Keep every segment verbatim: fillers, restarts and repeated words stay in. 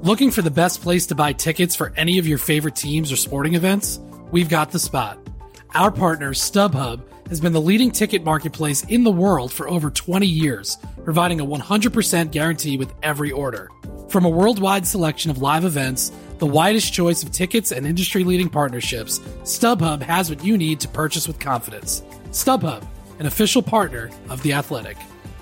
Looking for the best place to buy tickets for any of your favorite teams or sporting events? We've got the spot. Our partner, StubHub, has been the leading ticket marketplace in the world for over twenty years, providing a one hundred percent guarantee with every order. From a worldwide selection of live events, the widest choice of tickets and industry-leading partnerships, StubHub has what you need to purchase with confidence. StubHub, an official partner of The Athletic.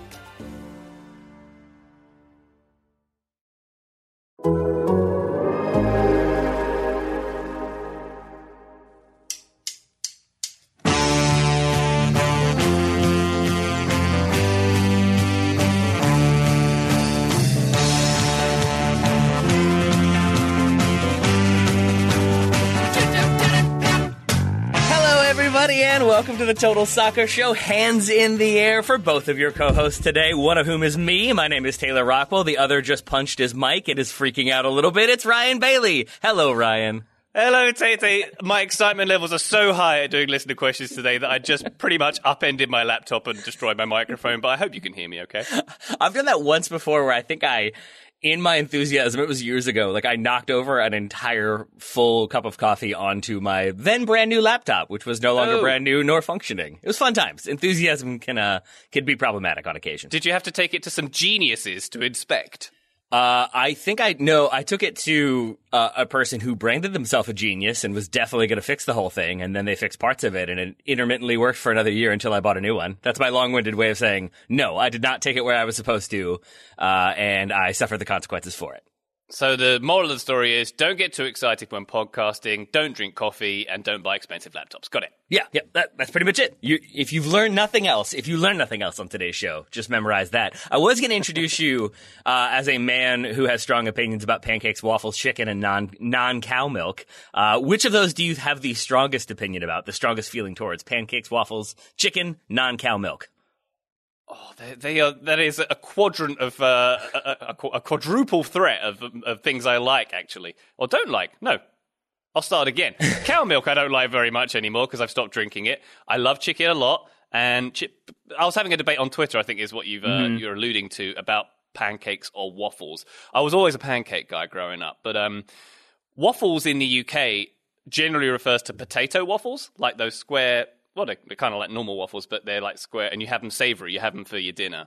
And welcome to the Total Soccer Show, hands in the air for both of your co-hosts today, one of whom is me. My name is Taylor Rockwell. The other just punched his mic and is freaking out a little bit. It's Ryan Bailey. Hello, Ryan. Hello, Tate. My excitement levels are so high at doing listener questions today that I just pretty much upended my laptop and destroyed my microphone, but I hope you can hear me okay. I've done that once before where I think I... In my enthusiasm, it was years ago, like I knocked over an entire full cup of coffee onto my then brand new laptop, which was no longer Oh. brand new nor functioning. It was fun times. Enthusiasm can uh, can be problematic on occasion. Did you have to take it to some geniuses to inspect? Uh, I think I, no, I took it to uh, a person who branded themselves a genius and was definitely going to fix the whole thing, and then they fixed parts of it, and it intermittently worked for another year until I bought a new one. That's my long-winded way of saying, no, I did not take it where I was supposed to, uh, and I suffered the consequences for it. So the moral of the story is don't get too excited when podcasting, don't drink coffee, and don't buy expensive laptops. Got it? Yeah, yeah, that, that's pretty much it. You, if you've learned nothing else, if you learn nothing else on today's show, just memorize that. I was going to introduce you uh, as a man who has strong opinions about pancakes, waffles, chicken, and non non cow milk. Uh, which of those do you have the strongest opinion about? The strongest feeling towards pancakes, waffles, chicken, non cow milk? Oh, they, they are. That is a quadrant of uh, a, a, a quadruple threat of, of things I like, actually, or don't like. No, I'll start again. Cow milk I don't like very much anymore because I've stopped drinking it. I love chicken a lot, and chi- I was having a debate on Twitter. I think is what you've uh, mm-hmm. you're alluding to about pancakes or waffles. I was always a pancake guy growing up, but um, waffles in the U K generally refers to potato waffles, like those square. Well, they're, they're kind of like normal waffles, but they're like square, and you have them savory. You have them for your dinner.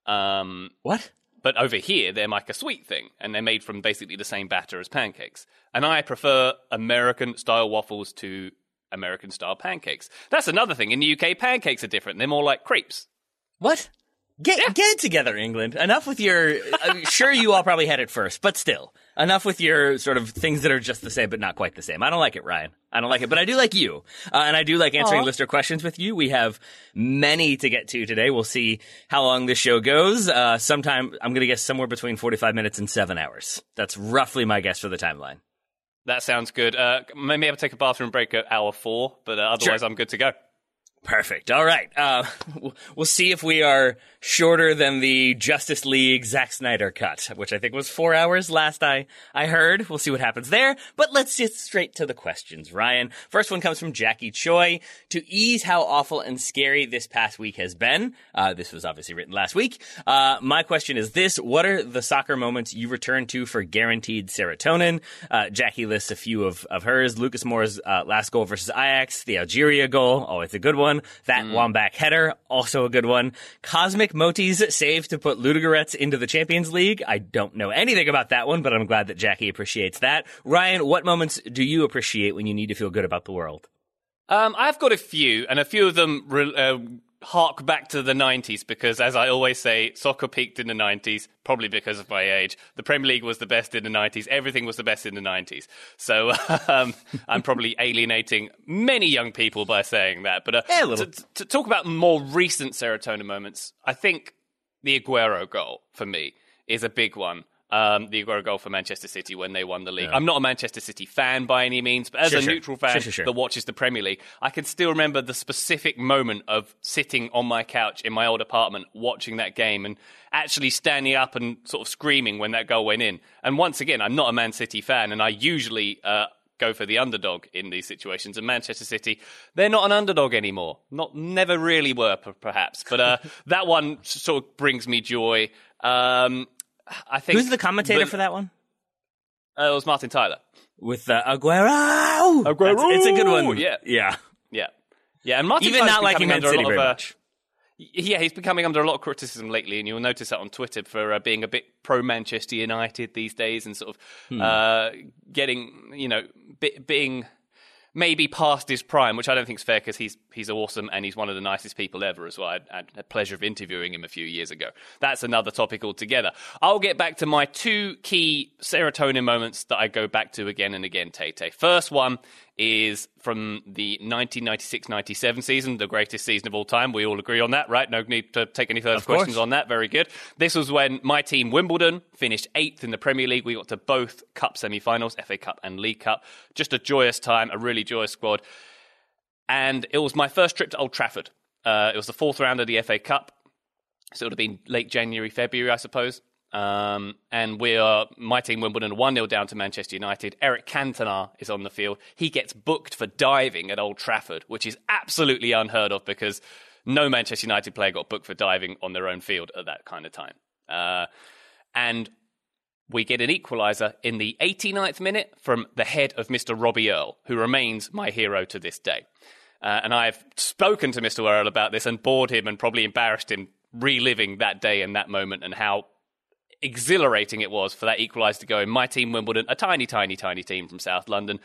Um, what? But over here, they're like a sweet thing, and they're made from basically the same batter as pancakes. And I prefer American-style waffles to American-style pancakes. That's another thing. In the U K, pancakes are different. They're more like crepes. What? Get Yeah. get it together, England. Enough with your... I'm sure you all probably had it first, but still. Enough with your sort of things that are just the same but not quite the same. I don't like it, Ryan. I don't like it, but I do like you. Uh, and I do like answering Aww. listener questions with you. We have many to get to today. We'll see how long this show goes. Uh, sometime, I'm going to guess somewhere between forty-five minutes and seven hours. That's roughly my guess for the timeline. That sounds good. Uh, maybe I'll take a bathroom break at hour four, but uh, otherwise Sure. I'm good to go. Perfect. All right. Uh, we'll see if we are shorter than the Justice League Zack Snyder cut, which I think was four hours last I, I heard. We'll see what happens there. But let's get straight to the questions, Ryan. First one comes from Jackie Choi. To ease how awful and scary this past week has been, uh, this was obviously written last week, uh, my question is this. What are the soccer moments you return to for guaranteed serotonin? Uh, Jackie lists a few of, of hers. Lucas Moore's uh, last goal versus Ajax, the Algeria goal, always a good one. That mm. Wambach header, also a good one. Cosmic Moti's save to put Ludogorets into the Champions League. I don't know anything about that one, but I'm glad that Jackie appreciates that. Ryan, what moments do you appreciate when you need to feel good about the world? Um, I've got a few, and a few of them re- uh, hark back to the nineties because, as I always say, soccer peaked in the nineties, probably because of my age. The Premier League was the best in the nineties. Everything was the best in the nineties. So um, I'm probably alienating many young people by saying that. But uh, yeah, a little. To, to talk about more recent serotonin moments, I think the Aguero goal, for me, is a big one. Um, the Aguero goal for Manchester City when they won the league. Yeah. I'm not a Manchester City fan by any means, but as sure, a sure. neutral fan sure, sure, sure. that watches the Premier League, I can still remember the specific moment of sitting on my couch in my old apartment watching that game and actually standing up and sort of screaming when that goal went in. And once again, I'm not a Man City fan, and I usually uh, go for the underdog in these situations. And Manchester City, they're not an underdog anymore. Not never really were, perhaps. But uh, that one sort of brings me joy. Um, I think Who's the commentator but, for that one? Uh, it was Martin Tyler. With uh, Aguero. Aguero! That's, it's a good one. Yeah. Yeah. Yeah. Yeah, and Martin Even Tyler's not liking becoming Man under a City lot of, very uh, much. Yeah, he's becoming under a lot of criticism lately, and you'll notice that on Twitter for uh, being a bit pro-Manchester United these days and sort of hmm. uh, getting, you know, be- being maybe past his prime, which I don't think is fair because he's he's awesome and he's one of the nicest people ever as well. I, I had the pleasure of interviewing him a few years ago. That's another topic altogether. I'll get back to my two key serotonin moments that I go back to again and again, Tay-Tay. First one is from the nineteen ninety-six ninety-seven season, the greatest season of all time. We all agree on that, right? No need to take any further of questions course. on that. Very good. This was when my team, Wimbledon, finished eighth in the Premier League. We got to both Cup semi-finals, F A Cup and League Cup. Just a joyous time, a really joyous squad. And it was my first trip to Old Trafford. Uh, it was the fourth round of the F A Cup. So it would have been late January, February, I suppose. Um, and we are, my team Wimbledon, one nil down to Manchester United. Eric Cantona is on the field. He gets booked for diving at Old Trafford, which is absolutely unheard of because no Manchester United player got booked for diving on their own field at that kind of time. Uh, and we get an equaliser in the eighty-ninth minute from the head of Mister Robbie Earle, who remains my hero to this day. Uh, and I've spoken to Mister Earle about this and bored him and probably embarrassed him reliving that day and that moment and how exhilarating it was for that equaliser to go in. My team, Wimbledon, a tiny, tiny, tiny team from South London,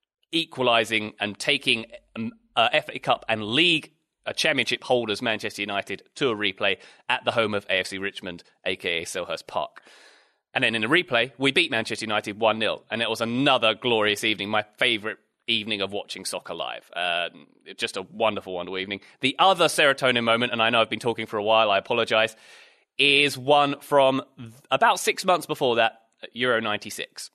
equalising and taking um, uh, F A Cup and League uh, Championship holders Manchester United to a replay at the home of A F C Richmond, a k a. Selhurst Park. And then in the replay, we beat Manchester United one nil, and it was another glorious evening, my favourite evening of watching soccer live. Uh, just a wonderful, wonderful evening. The other serotonin moment, and I know I've been talking for a while, I apologise, is one from about six months before that, Euro ninety-six.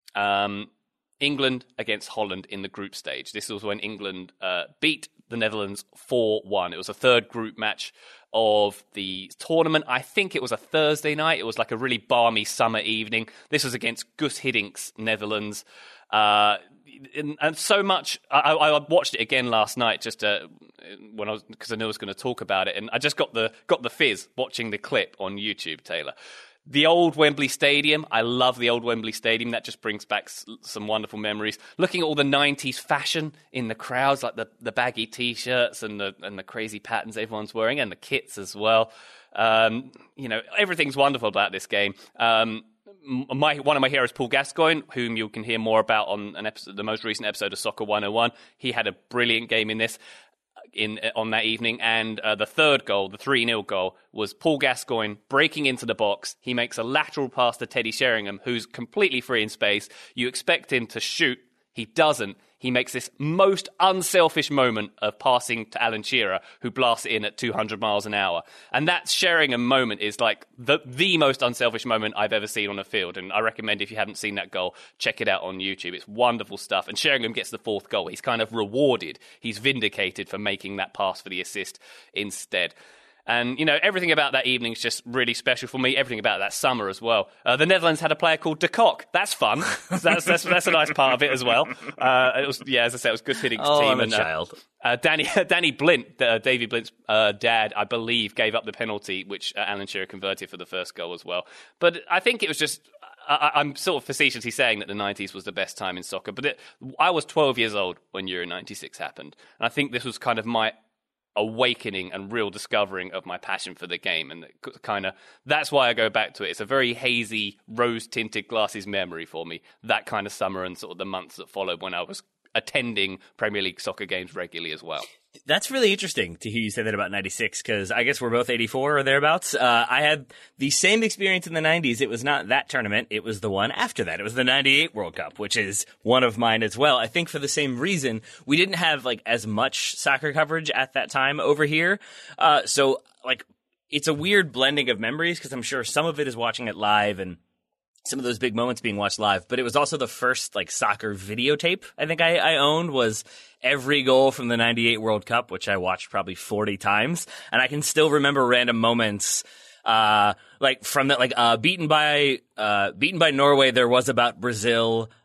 Um, England against Holland in the group stage. This was when England uh, beat the Netherlands four one. It was a third group match of the tournament. I think it was a Thursday night. It was like a really balmy summer evening. This was against Gus Hiddink's Netherlands. Uh, and, and so much, I, I watched it again last night just uh, when I was, because I knew I was going to talk about it, and I just got the got the fizz watching the clip on YouTube, Taylor. The old Wembley Stadium, I love the old Wembley Stadium. That just brings back s- some wonderful memories. Looking at all the nineties fashion in the crowds, like the, the baggy T-shirts and the and the crazy patterns everyone's wearing, and the kits as well. Um, you know, everything's wonderful about this game. Um, my one of my heroes, Paul Gascoigne, whom you can hear more about on an episode, the most recent episode of Soccer one oh one. He had a brilliant game in this. In on that evening, and uh, the third goal, the three nil goal, was Paul Gascoigne breaking into the box. He makes a lateral pass to Teddy Sheringham, who's completely free in space. You expect him to shoot. He doesn't. He makes this most unselfish moment of passing to Alan Shearer, who blasts it in at two hundred miles an hour. And that Sheringham moment is like the the most unselfish moment I've ever seen on a field. And I recommend, if you haven't seen that goal, check it out on YouTube. It's wonderful stuff. And Sheringham gets the fourth goal. He's kind of rewarded. He's vindicated for making that pass for the assist instead. And, you know, everything about that evening is just really special for me. Everything about that summer as well. Uh, the Netherlands had a player called De Kock. That's fun. That's, that's that's a nice part of it as well. Uh, it was, yeah, as I said, it was Gus Hiddink's oh, team. I'm a and, uh, child. Uh, Danny Danny Blint, uh, Davy Blint's uh, dad, I believe, gave up the penalty, which uh, Alan Shearer converted for the first goal as well. But I think it was just... I, I'm sort of facetiously saying that the nineties was the best time in soccer. But it, I was twelve years old when Euro ninety-six happened. And I think this was kind of my awakening and real discovering of my passion for the game, and kind of that's why I go back to it. It's a very hazy, rose-tinted glasses memory for me, that kind of summer and sort of the months that followed when I was attending Premier League soccer games regularly as well. That's really interesting to hear you say that about ninety-six, because I guess we're both eighty-four or thereabouts. Uh, I had the same experience in the nineties. It was not that tournament. It was the one after that. It was the ninety-eight World Cup, which is one of mine as well. I think for the same reason, we didn't have like as much soccer coverage at that time over here. Uh, so like it's a weird blending of memories, because I'm sure some of it is watching it live and some of those big moments being watched live, but it was also the first like soccer videotape I think I, I owned was every goal from the ninety-eight World Cup, which I watched probably forty times. And I can still remember random moments, uh, like from that, like, uh, beaten by, uh, beaten by Norway. There was about Brazil,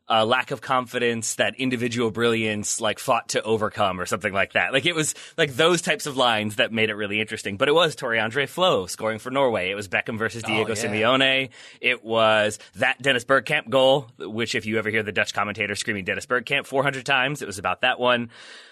uh, lack of confidence that individual brilliance like fought to overcome or something like that. Like it was like those types of lines that made it really interesting. But it was Tore-André Flo scoring for Norway. It was Beckham versus Diego oh, yeah. Simeone. It was that Dennis Bergkamp goal, which if you ever hear the Dutch commentator screaming Dennis Bergkamp four hundred times, it was about that one.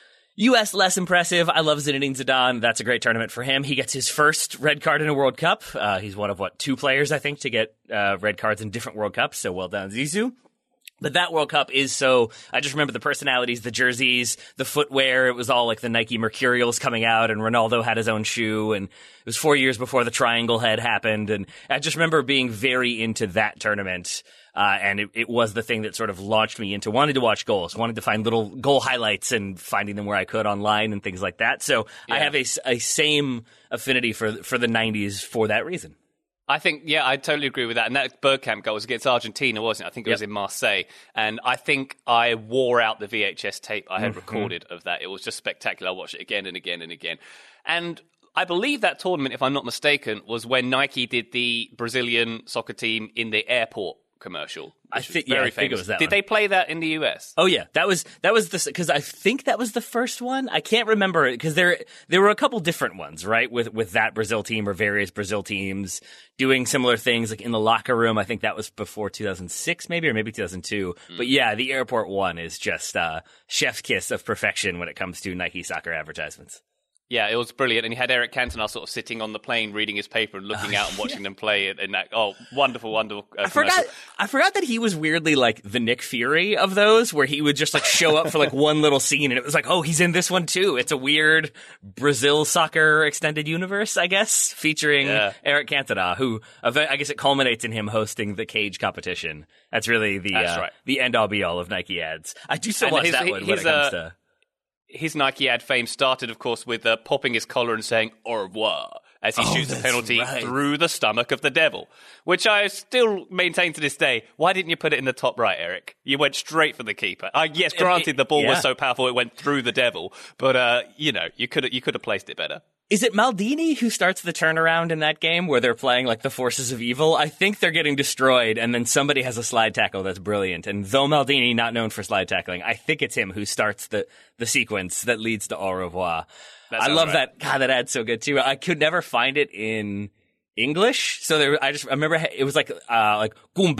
U S less impressive. I love Zinedine Zidane. That's a great tournament for him. He gets his first red card in a World Cup. Uh, he's one of, what, two players, I think, to get uh, red cards in different World Cups. So well done, Zizou. But that World Cup is so, I just remember the personalities, the jerseys, the footwear. It was all like the Nike Mercurials coming out, and Ronaldo had his own shoe, and it was four years before the Triangle Head happened. And I just remember being very into that tournament. Uh, and it, it was the thing that sort of launched me into wanting to watch goals, wanting to find little goal highlights and finding them where I could online and things like that. So yeah. I have a, a same affinity for for the nineties for that reason. I think, yeah, I totally agree with that. And that Bergkamp goal was against Argentina, wasn't it? I think it yep. was in Marseille. And I think I wore out the V H S tape I had mm-hmm. recorded of that. It was just spectacular. I watched it again and again and again. And I believe that tournament, if I'm not mistaken, was when Nike did the Brazilian soccer team in the airport commercial. I think, yeah, I think it was that Did one. they play that in the U S? Oh yeah, that was that was the because I think that was the first one. I can't remember it because there there were a couple different ones, right? With with that Brazil team or various Brazil teams doing similar things, like in the locker room. I think that was before two thousand six, maybe or maybe two thousand two. Mm. But yeah, the airport one is just uh, chef's kiss of perfection when it comes to Nike soccer advertisements. Yeah, it was brilliant. And you had Eric Cantona sort of sitting on the plane reading his paper and looking out and watching yeah. them play it. And that, oh, wonderful, wonderful. Uh, I forgot I forgot that he was weirdly like the Nick Fury of those, where he would just like show up for like one little scene and it was like, oh, he's in this one too. It's a weird Brazil soccer extended universe, I guess, featuring yeah. Eric Cantona, who I guess it culminates in him hosting the Cage competition. That's really the That's uh, right. the end all be all of Nike ads. I do still and watch his, that he, one when it comes uh, to... His Nike ad fame started, of course, with uh, popping his collar and saying au revoir as he oh, shoots a penalty right. through the stomach of the devil, which I still maintain to this day. Why didn't you put it in the top right, Eric? You went straight for the keeper. Uh, yes, granted, it, it, the ball yeah. was so powerful it went through the devil, but, uh, you know, you could you could have placed it better. Is it Maldini who starts the turnaround in that game where they're playing like the forces of evil? I think they're getting destroyed, and then somebody has a slide tackle that's brilliant. And though Maldini, not known for slide tackling, I think it's him who starts the, the sequence that leads to au revoir. I love right. that. God, that ad's so good too. I could never find it in English, so there, I just I remember it was like uh, like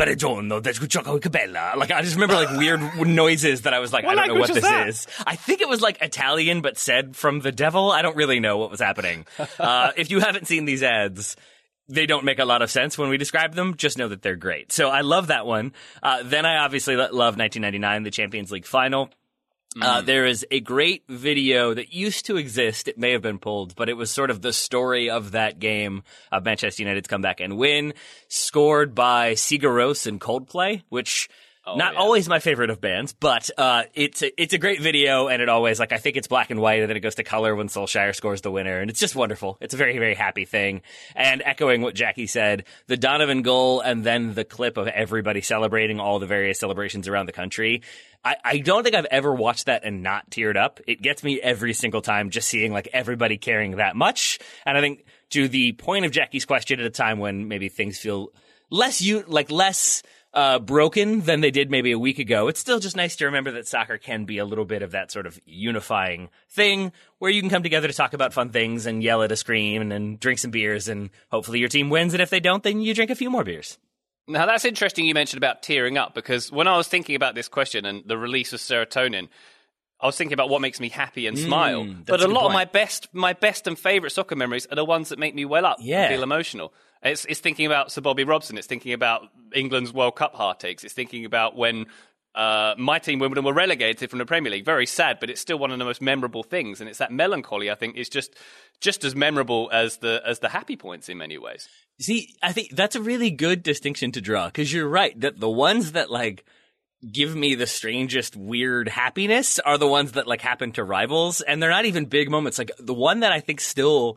like I just remember like weird noises that I was like what I don't know what this that? is. I think it was like Italian but said from the devil. I don't really know what was happening. Uh, if you haven't seen these ads, they don't make a lot of sense when we describe them. Just know that they're great. So I love that one. Uh, then I obviously love nineteen ninety-nine, the Champions League final. Mm. Uh, there is a great video that used to exist. It may have been pulled, but it was sort of the story of that game of Manchester United's comeback and win, scored by Sigur Rós and Coldplay, which oh, not yeah. always my favorite of bands, but uh, it's a, it's a great video, and it always, like, I think it's black and white, and then it goes to color when Solskjaer scores the winner, and it's just wonderful. It's a very, very happy thing. And echoing what Jackie said, the Donovan goal and then the clip of everybody celebrating all the various celebrations around the country, I, I don't think I've ever watched that and not teared up. It gets me every single time just seeing like everybody caring that much. And I think to the point of Jackie's question, at a time when maybe things feel less you like less uh, broken than they did maybe a week ago, it's still just nice to remember that soccer can be a little bit of that sort of unifying thing where you can come together to talk about fun things and yell at a screen and then drink some beers, and hopefully your team wins. And if they don't, then you drink a few more beers. Now, that's interesting you mentioned about tearing up, because when I was thinking about this question and the release of serotonin, I was thinking about what makes me happy and smile. Mm, but a, a lot point. of my best my best and favourite soccer memories are the ones that make me well up yeah. and feel emotional. It's, it's thinking about Sir Bobby Robson. It's thinking about England's World Cup heartaches. It's thinking about when uh, my team, Wimbledon, were relegated from the Premier League. Very sad, but it's still one of the most memorable things. And it's that melancholy, I think, is just just as memorable as the as the happy points in many ways. See, I think that's a really good distinction to draw, because you're right that the ones that like give me the strangest weird happiness are the ones that like happen to rivals, and they're not even big moments. Like the one that I think still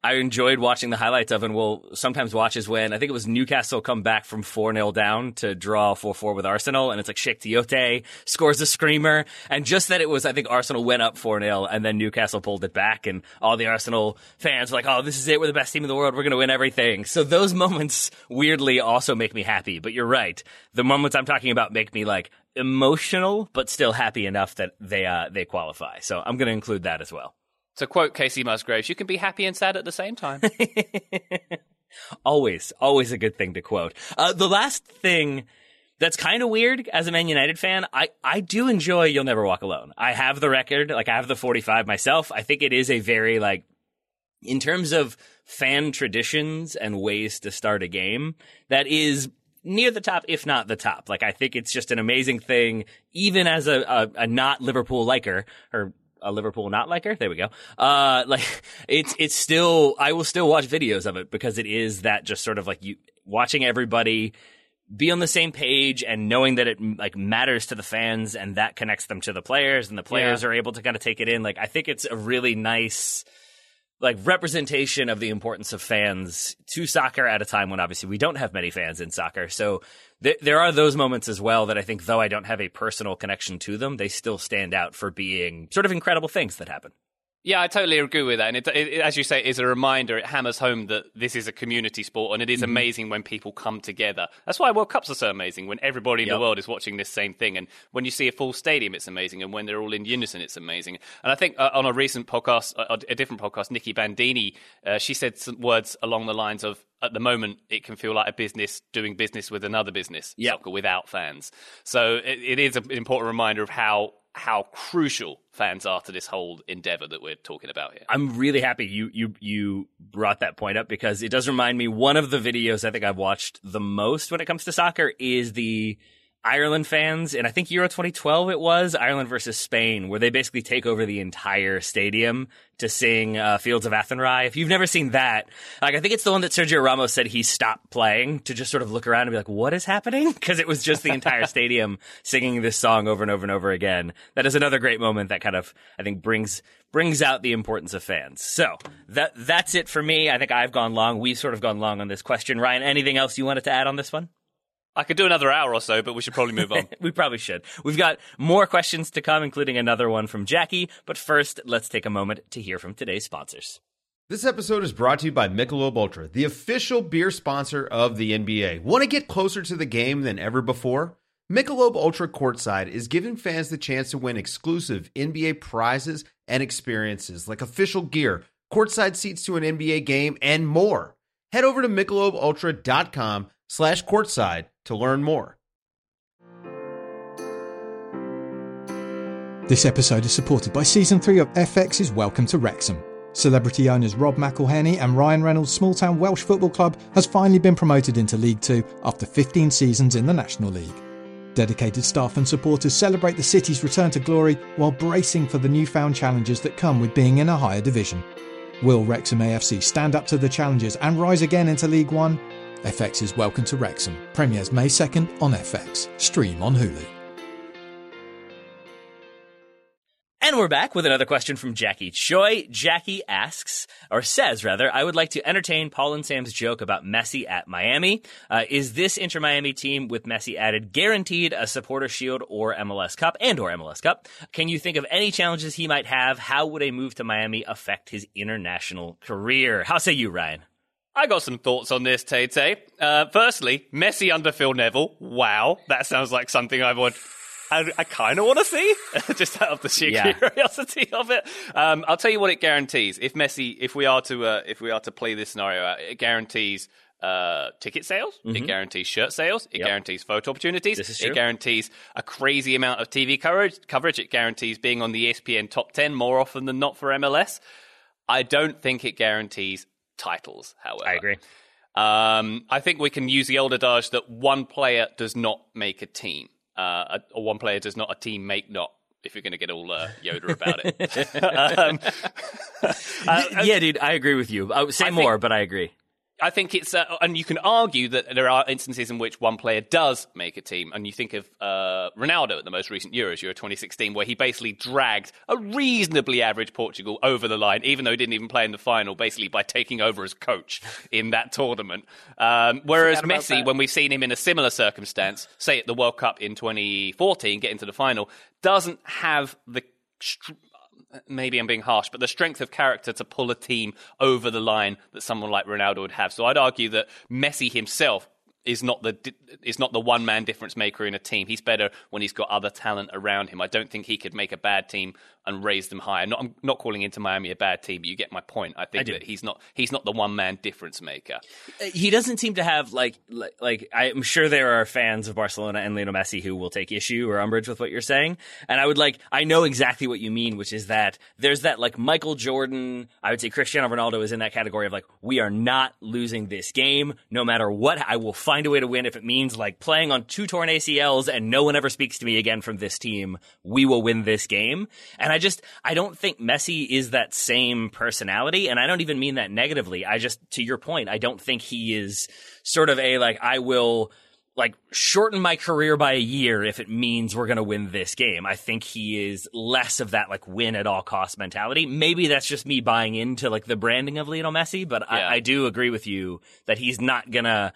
I enjoyed watching the highlights of, and will sometimes watch, is when I think it was Newcastle come back from four nil down to draw four four with Arsenal, and it's like Sheikh Tiote scores a screamer, and just that it was, I think Arsenal went up four nil, and then Newcastle pulled it back, and all the Arsenal fans were like, oh, this is it, we're the best team in the world, we're going to win everything. So those moments weirdly also make me happy, but you're right. The moments I'm talking about make me like emotional, but still happy enough that they uh, they qualify. So I'm going to include that as well. To quote Casey Musgraves, you can be happy and sad at the same time. Always, always a good thing to quote. Uh, the last thing that's kind of weird as a Man United fan, I, I do enjoy You'll Never Walk Alone. I have the record, like I have the forty-five myself. I think it is a very, like, in terms of fan traditions and ways to start a game, that is near the top, if not the top. Like, I think it's just an amazing thing, even as a, a, a not Liverpool liker, or a Liverpool not liker. There we go. Uh, like it's, it's still, I will still watch videos of it because it is that just sort of like you watching everybody be on the same page and knowing that it like matters to the fans and that connects them to the players and the players yeah. are able to kind of take it in. Like, I think it's a really nice, like, representation of the importance of fans to soccer at a time when obviously we don't have many fans in soccer. So th- there are those moments as well that I think, though I don't have a personal connection to them, they still stand out for being sort of incredible things that happen. Yeah, I totally agree with that. And it, it, as you say, it is a reminder. It hammers home that this is a community sport, and it is mm-hmm. amazing when people come together. That's why World Cups are so amazing, when everybody in yep. the world is watching this same thing. And when you see a full stadium, it's amazing. And when they're all in unison, it's amazing. And I think uh, on a recent podcast, uh, a different podcast, Nikki Bandini, uh, she said some words along the lines of, at the moment, it can feel like a business doing business with another business, yep. soccer without fans. So it, it is an important reminder of how how crucial fans are to this whole endeavor that we're talking about here. I'm really happy you you you brought that point up, because it does remind me, one of the videos I think I've watched the most when it comes to soccer is the Ireland fans, and I think Euro twenty twelve it was, Ireland versus Spain, where they basically take over the entire stadium to sing uh, Fields of Athenry. If you've never seen that, like, I think it's the one that Sergio Ramos said he stopped playing to just sort of look around and be like, what is happening? Because it was just the entire stadium singing this song over and over and over again. That is another great moment that kind of, I think, brings brings out the importance of fans. So that that's it for me. I think I've gone long. We've sort of gone long on this question. Ryan, anything else you wanted to add on this one? I could do another hour or so, but we should probably move on. We probably should. We've got more questions to come, including another one from Jackie. But first, let's take a moment to hear from today's sponsors. This episode is brought to you by Michelob Ultra, the official beer sponsor of the N B A. Want to get closer to the game than ever before? Michelob Ultra Courtside is giving fans the chance to win exclusive N B A prizes and experiences like official gear, courtside seats to an N B A game, and more. Head over to michelob ultra dot com slash courtside to learn more. This episode is supported by Season three of F X's Welcome to Wrexham. Celebrity owners Rob McElhenney and Ryan Reynolds' small-town Welsh football club has finally been promoted into League Two after fifteen seasons in the National League. Dedicated staff and supporters celebrate the city's return to glory while bracing for the newfound challenges that come with being in a higher division. Will Wrexham A F C stand up to the challenges and rise again into League One? F X's Welcome to Wrexham premieres May second on F X. Stream on Hulu. And we're back with another question from Jackie Choi. Jackie asks, or says rather, I would like to entertain Paul and Sam's joke about Messi at Miami. Uh, is this Inter Miami team with Messi added guaranteed a Supporter Shield or M L S Cup and or M L S Cup? Can you think of any challenges he might have? How would a move to Miami affect his international career? How say you, Ryan? I got some thoughts on this, Tay-Tay. Uh, firstly, Messi under Phil Neville. Wow, that sounds like something I would... I, I kind of want to see, just out of the sheer yeah. curiosity of it. Um, I'll tell you what it guarantees. If Messi, if we are to, uh, if we are to play this scenario out, it guarantees uh, ticket sales. Mm-hmm. It guarantees shirt sales. It yep. guarantees photo opportunities. This is true. It guarantees a crazy amount of T V coverage. Coverage. It guarantees being on the E S P N top ten more often than not for M L S. I don't think it guarantees titles. However, I agree. Um, I think we can use the old adage that one player does not make a team. Uh, a, or one player does not a team make not, if you're going to get all uh, Yoda about it. um, uh, yeah, dude, I agree with you. I would say I more, think, but I agree. I think it's, uh, and you can argue that there are instances in which one player does make a team, and you think of uh, Ronaldo at the most recent Euros, Euro twenty sixteen, where he basically dragged a reasonably average Portugal over the line, even though he didn't even play in the final, basically by taking over as coach in that tournament. Um, whereas Messi, that. when we've seen him in a similar circumstance, say at the World Cup in twenty fourteen, get into the final, doesn't have the... Str- Maybe I'm being harsh, but the strength of character to pull a team over the line that someone like Ronaldo would have. So I'd argue that Messi himself is not the is not the one man difference maker in a team. He's better when he's got other talent around him. I don't think he could make a bad team and raise them higher. Not, I'm not calling Inter Miami a bad team, but you get my point. I think I that he's not he's not the one man difference maker. He doesn't seem to have like, like like I'm sure there are fans of Barcelona and Lionel Messi who will take issue or umbrage with what you're saying. And I would like I know exactly what you mean, which is that there's that like Michael Jordan, I would say Cristiano Ronaldo is in that category of like, we are not losing this game no matter what. I will find a way to win if it means like playing on two torn A C Ls and no one ever speaks to me again from this team. We will win this game. And I just, I don't think Messi is that same personality. And I don't even mean that negatively. I just, to your point, I don't think he is sort of a, like, I will like shorten my career by a year if it means we're going to win this game. I think he is less of that like win at all cost mentality. Maybe that's just me buying into like the branding of Lionel Messi, but yeah. I, I do agree with you that he's not going to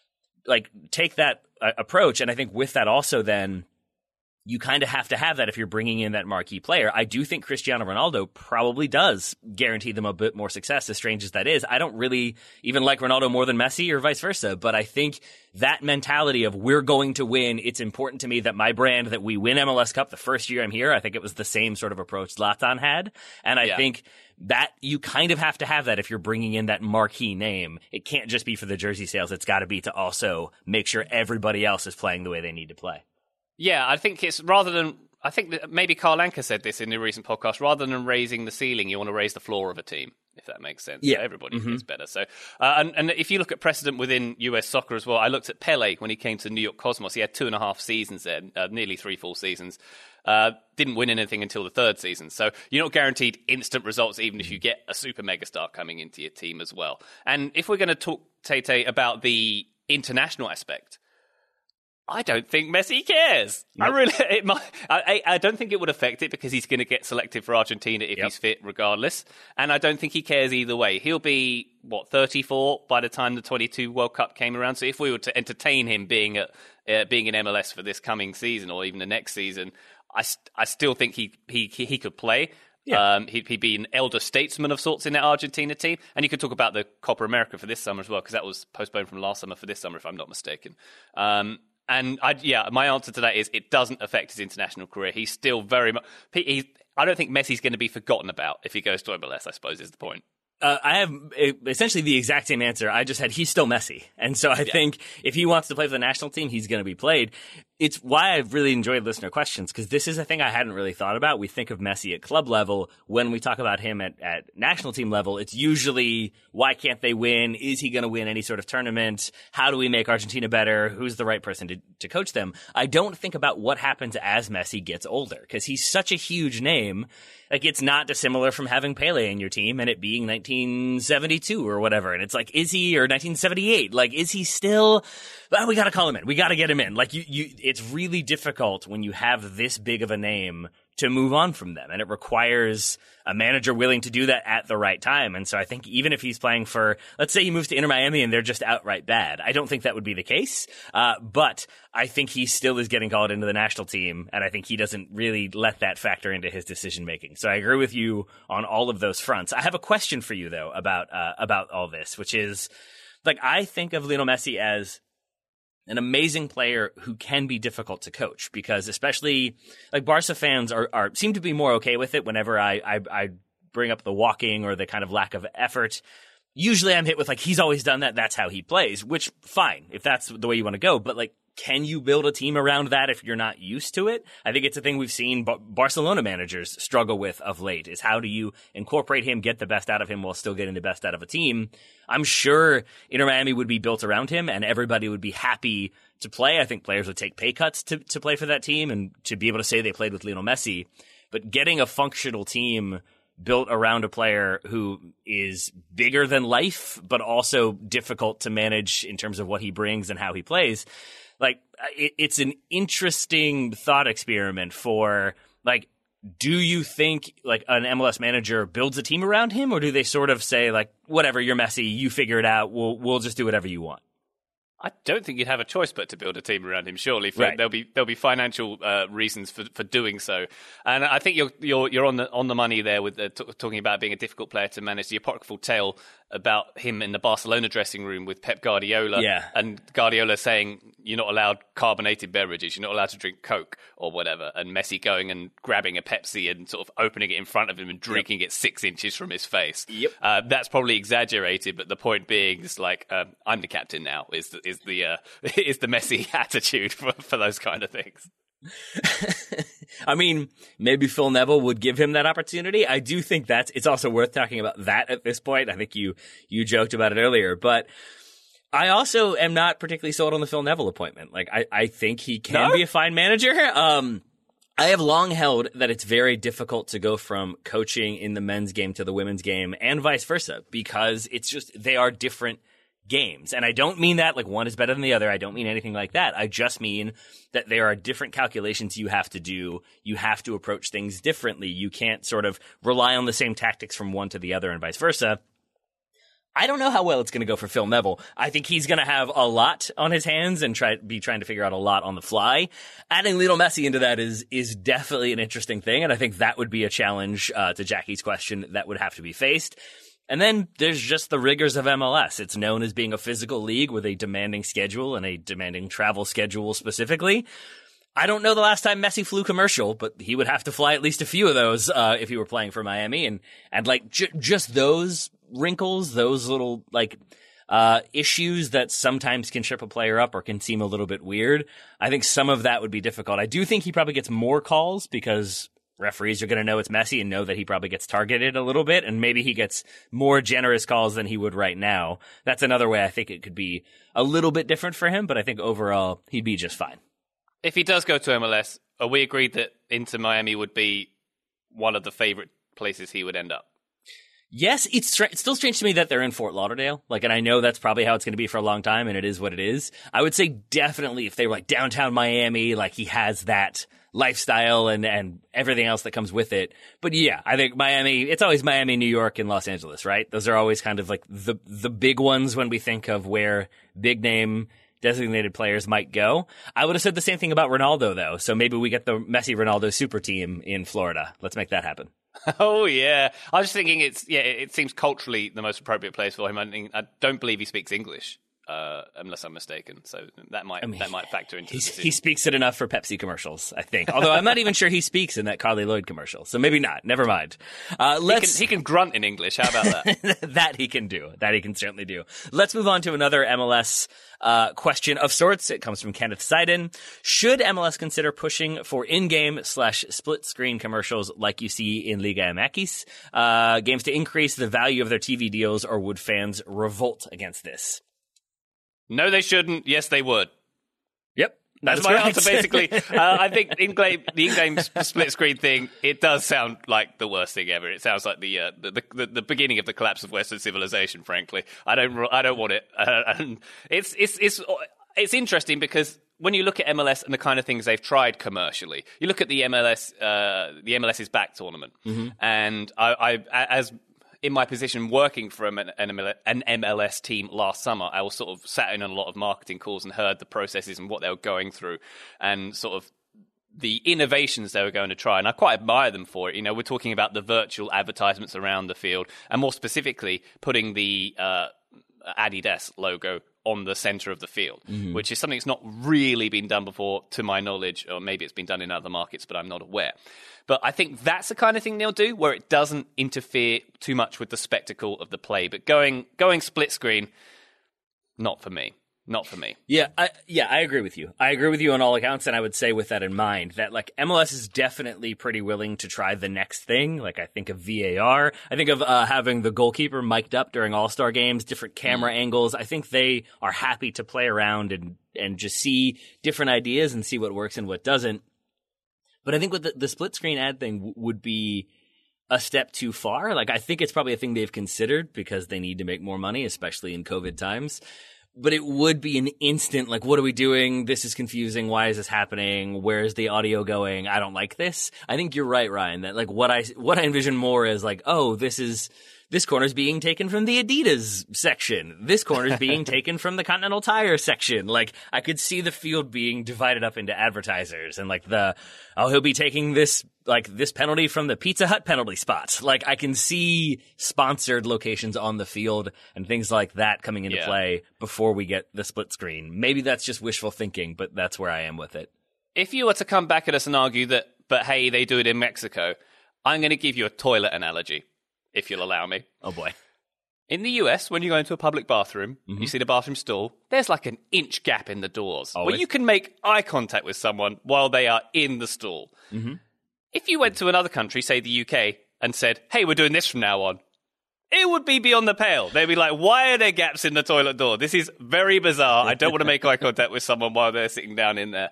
like take that uh, approach. And I think with that also then you kind of have to have that if you're bringing in that marquee player. I do think Cristiano Ronaldo probably does guarantee them a bit more success, as strange as that is. I don't really even like Ronaldo more than Messi or vice versa, but I think that mentality of we're going to win, it's important to me that my brand, that we win M L S Cup the first year I'm here. I think it was the same sort of approach Zlatan had. And I yeah. think that you kind of have to have that if you're bringing in that marquee name. It can't just be for the jersey sales. It's got to be to also make sure everybody else is playing the way they need to play. Yeah, I think it's rather than, I think that maybe Carl Anka said this in a recent podcast, rather than raising the ceiling, you want to raise the floor of a team, if that makes sense. Yeah. So everybody mm-hmm. gets better. So, uh, and, and if you look at precedent within U S soccer as well, I looked at Pele when he came to New York Cosmos. He had two and a half seasons there, uh, nearly three full seasons. Uh, didn't win anything until the third season. So you're not guaranteed instant results, even if you get a super megastar coming into your team as well. And if we're going to talk, Tete, about the international aspect, I don't think Messi cares. Nope. I really, it might, I, I don't think it would affect it because he's going to get selected for Argentina if yep. he's fit, regardless. And I don't think he cares either way. He'll be what thirty-four by the time the twenty-two World Cup came around. So if we were to entertain him being at uh, being in M L S for this coming season or even the next season, I, st- I still think he he he could play. Yeah. Um, he'd, he'd be an elder statesman of sorts in that Argentina team. And you could talk about the Copa America for this summer as well, because that was postponed from last summer for this summer, if I'm not mistaken. Um, And I, yeah, my answer to that is it doesn't affect his international career. He's still very much. He's, I don't think Messi's going to be forgotten about if he goes to M L S, I suppose, is the point. Uh, I have essentially the exact same answer. I just had he's still Messi. And so I yeah. think if he wants to play for the national team, he's going to be played. It's why I've really enjoyed listener questions, because this is a thing I hadn't really thought about. We think of Messi at club level. When we talk about him at, at national team level, it's usually why can't they win? Is he going to win any sort of tournament? How do we make Argentina better? Who's the right person to, to coach them? I don't think about what happens as Messi gets older, because he's such a huge name. Like, it's not dissimilar from having Pele in your team and it being nineteen seventy-two or whatever. And it's like, is he, or nineteen seventy-eight? Like, is he still, well, we got to call him in. We got to get him in. Like, you, you, it's really difficult when you have this big of a name to move on from them. And it requires a manager willing to do that at the right time. And so I think even if he's playing for, let's say he moves to Inter Miami and they're just outright bad, I don't think that would be the case. Uh, but I think he still is getting called into the national team. And I think he doesn't really let that factor into his decision making. So I agree with you on all of those fronts. I have a question for you, though, about, uh, about all this, which is, like, I think of Lionel Messi as an amazing player who can be difficult to coach, because especially like Barca fans are, are seem to be more okay with it whenever I, I, I bring up the walking or the kind of lack of effort. Usually I'm hit with like, he's always done that. That's how he plays, which fine, if that's the way you want to go. But like, can you build a team around that if you're not used to it? I think it's a thing we've seen Bar- Barcelona managers struggle with of late, is how do you incorporate him, get the best out of him while still getting the best out of a team? I'm sure Inter Miami would be built around him and everybody would be happy to play. I think players would take pay cuts to, to play for that team and to be able to say they played with Lionel Messi. But getting a functional team built around a player who is bigger than life, but also difficult to manage in terms of what he brings and how he plays. Like, it, it's an interesting thought experiment for, like, do you think, like, an M L S manager builds a team around him, or do they sort of say, like, whatever, you're Messi, you figure it out, we'll we'll just do whatever you want? I don't think you'd have a choice but to build a team around him. Surely, for, right. there'll be there'll be financial uh, reasons for, for doing so, and I think you're you're you're on the on the money there with the, t- talking about being a difficult player to manage. The apocryphal tale about him in the Barcelona dressing room with Pep Guardiola, yeah. and Guardiola saying you're not allowed carbonated beverages, you're not allowed to drink Coke or whatever, and Messi going and grabbing a Pepsi and sort of opening it in front of him and drinking yep. it six inches from his face. Yep, uh, that's probably exaggerated, but the point being, it's like um, I'm the captain now. Is the, is the uh, is the Messi attitude for, for those kind of things. I mean, maybe Phil Neville would give him that opportunity. I do think that's, it's also worth talking about that at this point. I think you, you joked about it earlier, but I also am not particularly sold on the Phil Neville appointment. Like, I, I think he can no? be a fine manager. Um, I have long held that it's very difficult to go from coaching in the men's game to the women's game and vice versa, because it's just, they are different games. And I don't mean that like one is better than the other. I don't mean anything like that. I just mean that there are different calculations you have to do. You have to approach things differently. You can't sort of rely on the same tactics from one to the other and vice versa. I don't know how well it's going to go for Phil Neville. I think he's going to have a lot on his hands and try be trying to figure out a lot on the fly. Adding Lionel Messi into that is is definitely an interesting thing, and I think that would be a challenge uh, to Jackie's question that would have to be faced. And then there's just the rigors of M L S. It's known as being a physical league with a demanding schedule and a demanding travel schedule specifically. I don't know the last time Messi flew commercial, but he would have to fly at least a few of those uh, if he were playing for Miami. And, and like, j- just those wrinkles, those little, like, uh, issues that sometimes can trip a player up or can seem a little bit weird. I think some of that would be difficult. I do think he probably gets more calls because referees are going to know it's Messi and know that he probably gets targeted a little bit, and maybe he gets more generous calls than he would right now. That's another way I think it could be a little bit different for him, but I think overall he'd be just fine. If he does go to M L S, are we agreed that Inter Miami would be one of the favorite places he would end up? Yes, it's, str- it's still strange to me that they're in Fort Lauderdale. Like, and I know that's probably how it's going to be for a long time, and it is what it is. I would say definitely if they were like downtown Miami, like he has that lifestyle and, and everything else that comes with it. But yeah, I think Miami, it's always Miami, New York, and Los Angeles, right? Those are always kind of like the the big ones when we think of where big name designated players might go. I would have said the same thing about Ronaldo, though. So maybe we get the Messi Ronaldo super team in Florida. Let's make that happen. Oh, yeah. I was just thinking it's, yeah, it seems culturally the most appropriate place for him. I, mean, I don't believe he speaks English. Uh, unless I'm mistaken, so that might I mean, that might factor into the decision. He speaks it enough for Pepsi commercials, I think. Although I'm not even sure he speaks in that Carly Lloyd commercial, so maybe not. Never mind. Uh, let's he can, he can grunt in English. How about that? That he can do. That he can certainly do. Let's move on to another M L S uh, question of sorts. It comes from Kenneth Seiden. Should M L S consider pushing for in-game slash split-screen commercials like you see in Liga M X uh, games to increase the value of their T V deals, or would fans revolt against this? No, they shouldn't. Yes, they would. Yep. That's my answer, basically. uh, I think in-game, the in-game split-screen thing, it does sound like the worst thing ever. It sounds like the, uh, the, the the beginning of the collapse of Western civilization, frankly. I don't I don't want it. Uh, and it's, it's, it's, it's interesting because when you look at M L S and the kind of things they've tried commercially, you look at the M L S, uh, the MLS's back tournament, mm-hmm. and I, I as in my position working for an, an M L S team last summer, I was sort of sat in on a lot of marketing calls and heard the processes and what they were going through and sort of the innovations they were going to try. And I quite admire them for it. You know, we're talking about the virtual advertisements around the field and more specifically putting the uh, Adidas logo on the center of the field, mm-hmm. which is something that's not really been done before to my knowledge, or maybe it's been done in other markets, but I'm not aware. But I think that's the kind of thing they'll do where it doesn't interfere too much with the spectacle of the play. But going going split screen, not for me. Not for me. Yeah, I, yeah, I agree with you. I agree with you on all accounts, and I would say with that in mind that like M L S is definitely pretty willing to try the next thing. Like I think of V A R. I think of uh, having the goalkeeper mic'd up during All-Star games, different camera mm. angles. I think they are happy to play around and and just see different ideas and see what works and what doesn't. But I think with the, the split screen ad thing w- would be a step too far. Like, I think it's probably a thing they've considered because they need to make more money, especially in COVID times. But it would be an instant, like, what are we doing? This is confusing. Why is this happening? Where's the audio going? I don't like this. I think you're right, Ryan, that like what I, what I envision more is like, oh, this is, this corner's being taken from the Adidas section. This corner's being taken from the Continental Tire section. Like, I could see the field being divided up into advertisers and like the, oh, he'll be taking this, like this penalty from the Pizza Hut penalty spot. Like, I can see sponsored locations on the field and things like that coming into yeah. play before we get the split screen. Maybe that's just wishful thinking, but that's where I am with it. If you were to come back at us and argue that, but hey, they do it in Mexico, I'm going to give you a toilet analogy, if you'll allow me. Oh boy. In the U S, when you go into a public bathroom, mm-hmm. you see the bathroom stall, there's like an inch gap in the doors Always. where you can make eye contact with someone while they are in the stall. Mm-hmm. If you went to another country, say the U K, and said, hey, we're doing this from now on, it would be beyond the pale. They'd be like, why are there gaps in the toilet door? This is very bizarre. I don't want to make eye contact with someone while they're sitting down in there.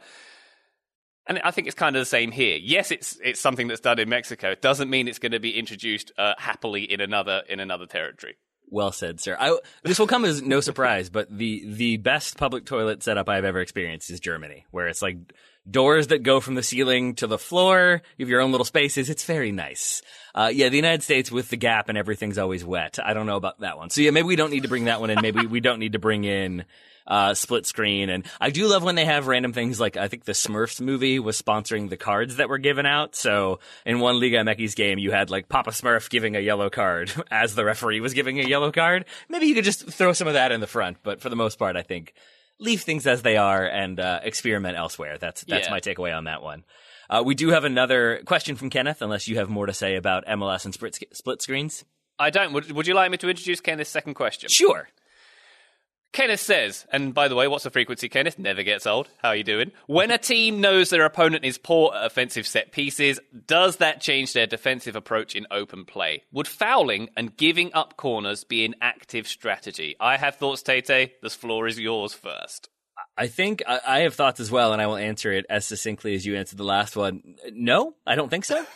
And I think it's kind of the same here. Yes, it's it's something that's done in Mexico. It doesn't mean it's going to be introduced uh, happily in another in another territory. Well said, sir. I, this will come as no surprise, but the the best public toilet setup I've ever experienced is Germany, where it's like doors that go from the ceiling to the floor. You have your own little spaces. It's very nice. Uh, yeah, the United States with the gap and everything's always wet. I don't know about that one. So yeah, maybe we don't need to bring that one in. Maybe we don't need to bring in uh split screen. And I do love when they have random things like I think the Smurfs movie was sponsoring the cards that were given out. So in one Liga M X game, you had like Papa Smurf giving a yellow card as the referee was giving a yellow card. Maybe you could just throw some of that in the front. But for the most part, I think leave things as they are and uh, experiment elsewhere. That's that's yeah. my takeaway on that one. Uh, we do have another question from Kenneth, unless you have more to say about M L S and split, split screens. I don't. Would, would you like me to introduce Kenneth's second question? Sure. Kenneth says, and by the way, what's the frequency, Kenneth? Never gets old. How are you doing? When a team knows their opponent is poor at offensive set pieces, does that change their defensive approach in open play? Would fouling and giving up corners be an active strategy? I have thoughts, Tete. This floor is yours first. I think I, I have thoughts as well, and I will answer it as succinctly as you answered the last one. No, I don't think so.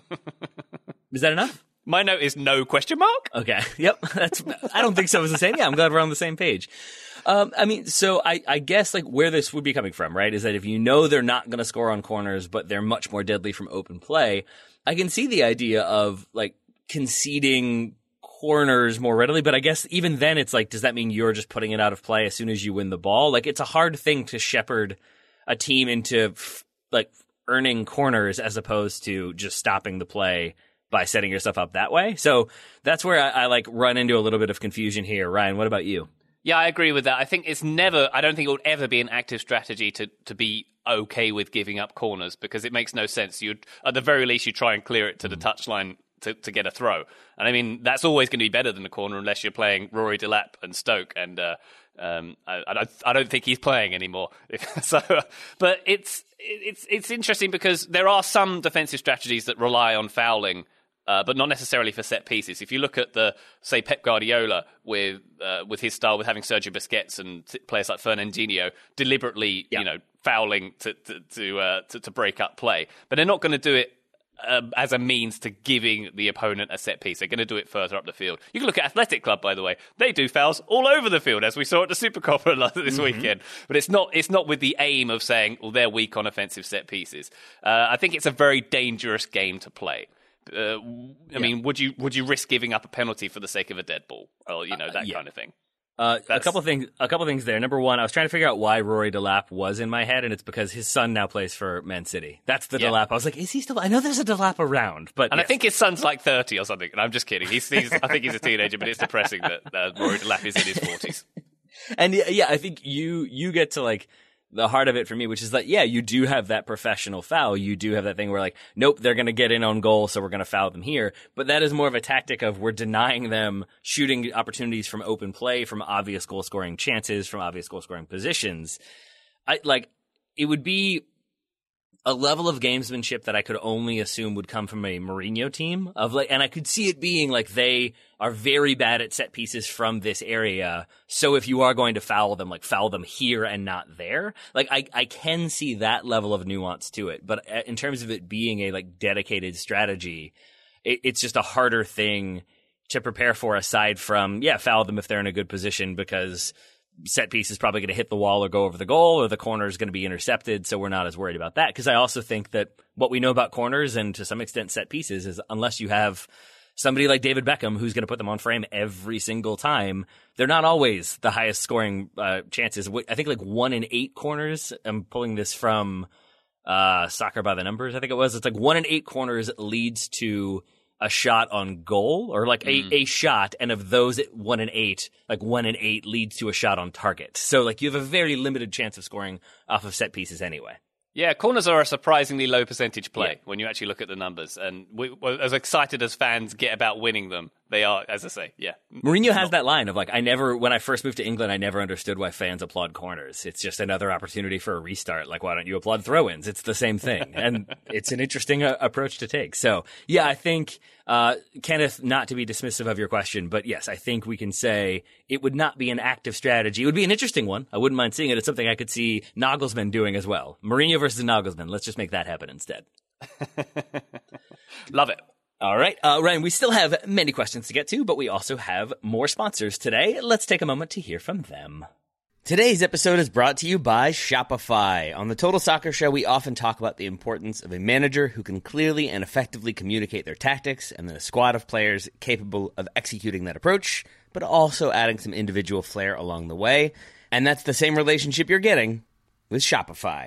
Is that enough? My note is no question mark. Okay. Yep. That's. I don't think so. Is the same. Yeah, I'm glad we're on the same page. Um, I mean, so I, I guess like where this would be coming from, right, is that if you know they're not going to score on corners, but they're much more deadly from open play, I can see the idea of like conceding corners more readily. But I guess even then, it's like, does that mean you're just putting it out of play as soon as you win the ball? Like, it's a hard thing to shepherd a team into f- like earning corners as opposed to just stopping the play by setting yourself up that way. So that's where I, I like run into a little bit of confusion here. Ryan, what about you? Yeah, I agree with that. I think it's never, I don't think it would ever be an active strategy to, to be okay with giving up corners because it makes no sense. You'd, at the very least, you try and clear it to the touchline to, to get a throw. And I mean, that's always going to be better than the corner unless you're playing Rory Delap and Stoke. And uh, um, I, I, don't, I don't think he's playing anymore. so, but it's, it's, it's interesting because there are some defensive strategies that rely on fouling. Uh, but not necessarily for set pieces. If you look at the, say, Pep Guardiola with uh, with his style, with having Sergio Busquets and t- players like Fernandinho deliberately, yeah. you know, fouling to to to, uh, to to break up play, but they're not going to do it uh, as a means to giving the opponent a set piece. They're going to do it further up the field. You can look at Athletic Club, by the way; they do fouls all over the field, as we saw at the Supercopa this mm-hmm. weekend. But it's not it's not with the aim of saying, well, they're weak on offensive set pieces. Uh, I think it's a very dangerous game to play. Uh, I yeah. mean, would you would you risk giving up a penalty for the sake of a dead ball, or you know that uh, yeah. kind of thing? Uh, a couple of things. A couple of things there. Number one, I was trying to figure out why Rory Delap was in my head, and it's because his son now plays for Man City. That's the yeah. Delap. I was like, is he still? I know there's a Delap around, but and yes. I think his son's like thirty or something. And I'm just kidding. He's, he's I think he's a teenager, but it's depressing that uh, Rory Delap is in his forties. And yeah, yeah, I think you you get to like the heart of it for me, which is that, yeah, you do have that professional foul. You do have that thing where like, nope, they're going to get in on goal, so we're going to foul them here. But that is more of a tactic of we're denying them shooting opportunities from open play, from obvious goal scoring chances, from obvious goal scoring positions. I like, it would be a level of gamesmanship that I could only assume would come from a Mourinho team of like, and I could see it being like they are very bad at set pieces from this area. So if you are going to foul them, like foul them here and not there. Like I, I can see that level of nuance to it. But in terms of it being a like dedicated strategy, it, it's just a harder thing to prepare for aside from, yeah, foul them if they're in a good position because set piece is probably going to hit the wall or go over the goal or the corner is going to be intercepted. So we're not as worried about that. Because I also think that what we know about corners and to some extent set pieces is unless you have somebody like David Beckham who's going to put them on frame every single time, they're not always the highest scoring uh, chances. I think like one in eight corners, I'm pulling this from uh, Soccer by the Numbers, I think it was. It's like one in eight corners leads to a shot on goal or like mm. a, a shot. And of those one in eight, like one in eight leads to a shot on target. So like you have a very limited chance of scoring off of set pieces anyway. Yeah, corners are a surprisingly low percentage play yeah. when you actually look at the numbers. And we, well, as excited as fans get about winning them, they are, as I say, yeah. Mourinho has that line of like, I never, when I first moved to England, I never understood why fans applaud corners. It's just another opportunity for a restart. Like, why don't you applaud throw-ins? It's the same thing. And it's an interesting uh, approach to take. So, yeah, I think, uh, Kenneth, not to be dismissive of your question, but yes, I think we can say it would not be an active strategy. It would be an interesting one. I wouldn't mind seeing it. It's something I could see Nagelsmann doing as well. Mourinho versus Nagelsmann. Let's just make that happen instead. Love it. All right, uh, Ryan, we still have many questions to get to, but we also have more sponsors today. Let's take a moment to hear from them. Today's episode is brought to you by Shopify. On the Total Soccer Show, we often talk about the importance of a manager who can clearly and effectively communicate their tactics and then a squad of players capable of executing that approach, but also adding some individual flair along the way. And that's the same relationship you're getting with Shopify.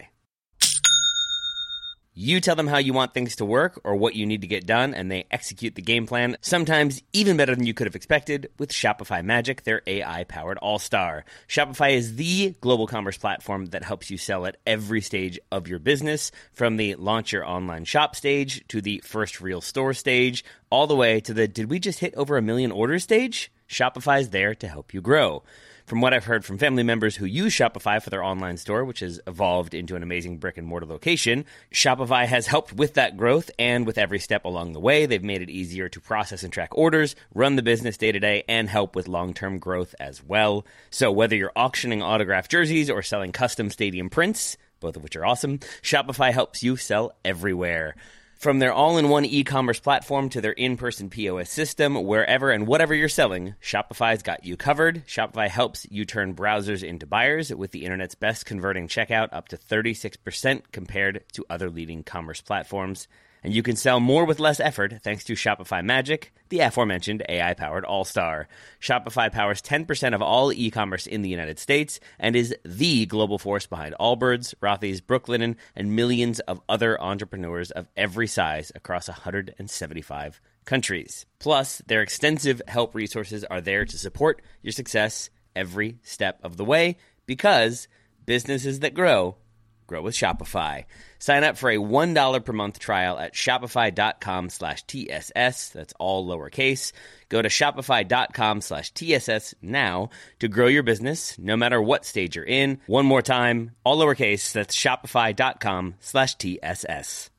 You tell them how you want things to work or what you need to get done, and they execute the game plan, sometimes even better than you could have expected, with Shopify Magic, their A I-powered all-star. Shopify is the global commerce platform that helps you sell at every stage of your business, from the launch your online shop stage to the first real store stage, all the way to the did we just hit over a million orders stage? Shopify is there to help you grow. From what I've heard from family members who use Shopify for their online store, which has evolved into an amazing brick-and-mortar location, Shopify has helped with that growth, and with every step along the way, they've made it easier to process and track orders, run the business day-to-day, and help with long-term growth as well. So whether you're auctioning autographed jerseys or selling custom stadium prints, both of which are awesome, Shopify helps you sell everywhere. From their all-in-one e-commerce platform to their in-person P O S system, wherever and whatever you're selling, Shopify's got you covered. Shopify helps you turn browsers into buyers with the internet's best converting checkout, up to thirty-six percent compared to other leading commerce platforms. And you can sell more with less effort thanks to Shopify Magic, the aforementioned A I-powered all-star. Shopify powers ten percent of all e-commerce in the United States and is the global force behind Allbirds, Rothy's, Brooklinen, and millions of other entrepreneurs of every size across one hundred seventy-five countries. Plus, their extensive help resources are there to support your success every step of the way, because businesses that grow grow with Shopify. Sign up for a one dollar per month trial at shopify.com slash TSS. That's all lowercase. Go to shopify.com slash TSS now to grow your business, no matter what stage you're in. One more time, all lowercase. That's shopify.com slash TSS.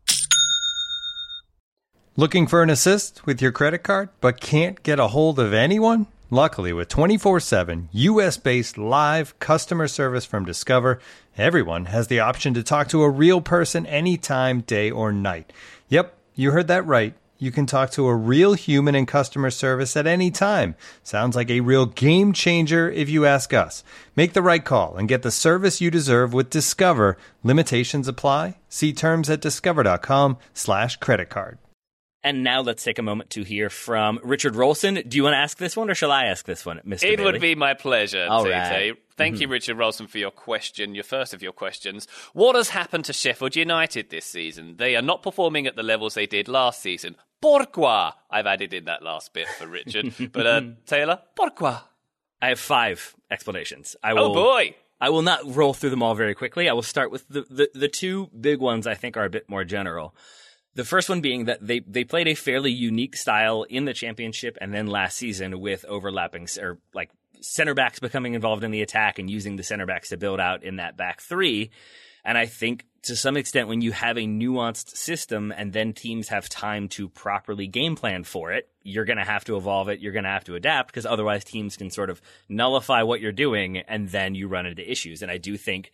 Looking for an assist with your credit card, but can't get a hold of anyone? Luckily, with twenty-four seven U S-based live customer service from Discover, everyone has the option to talk to a real person anytime, day or night. Yep, you heard that right. You can talk to a real human in customer service at any time. Sounds like a real game changer if you ask us. Make the right call and get the service you deserve with Discover. Limitations apply. See terms at discover.com slash credit card. And now let's take a moment to hear from Richard Rolson. Do you want to ask this one, or shall I ask this one, Mister It Bailey? would be my pleasure, All T T. right. Thank mm-hmm. you, Richard Rolson, for your question, your first of your questions. What has happened to Sheffield United this season? They are not performing at the levels they did last season. Pourquoi? I've added in that last bit for Richard. But, uh, Taylor, pourquoi? I have five explanations. I will, oh, boy. I will not roll through them all very quickly. I will start with the, the, the two big ones I think are a bit more general. The first one being that they, they played a fairly unique style in the championship and then last season with overlapping, or like center backs becoming involved in the attack and using the center backs to build out in that back three. And I think to some extent when you have a nuanced system and then teams have time to properly game plan for it, you're going to have to evolve it. You're going to have to adapt, because otherwise teams can sort of nullify what you're doing and then you run into issues. And I do think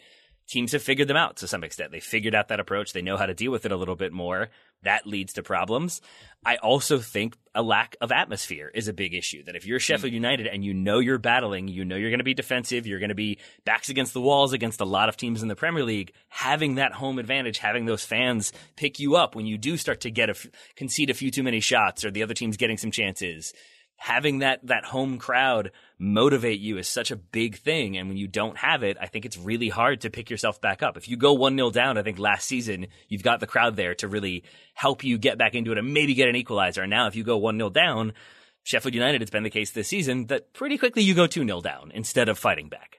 teams have figured them out to some extent. They figured out that approach. They know how to deal with it a little bit more. That leads to problems. I also think a lack of atmosphere is a big issue. That if you're Sheffield United and you know you're battling, you know you're going to be defensive, you're going to be backs against the walls against a lot of teams in the Premier League, having that home advantage, having those fans pick you up when you do start to get a, concede a few too many shots or the other team's getting some chances. Having that that home crowd motivate you is such a big thing. And when you don't have it, I think it's really hard to pick yourself back up. If you go one nil down, I think last season, you've got the crowd there to really help you get back into it and maybe get an equalizer. And now if you go one nil down, Sheffield United, it's been the case this season that pretty quickly you go two nil down instead of fighting back.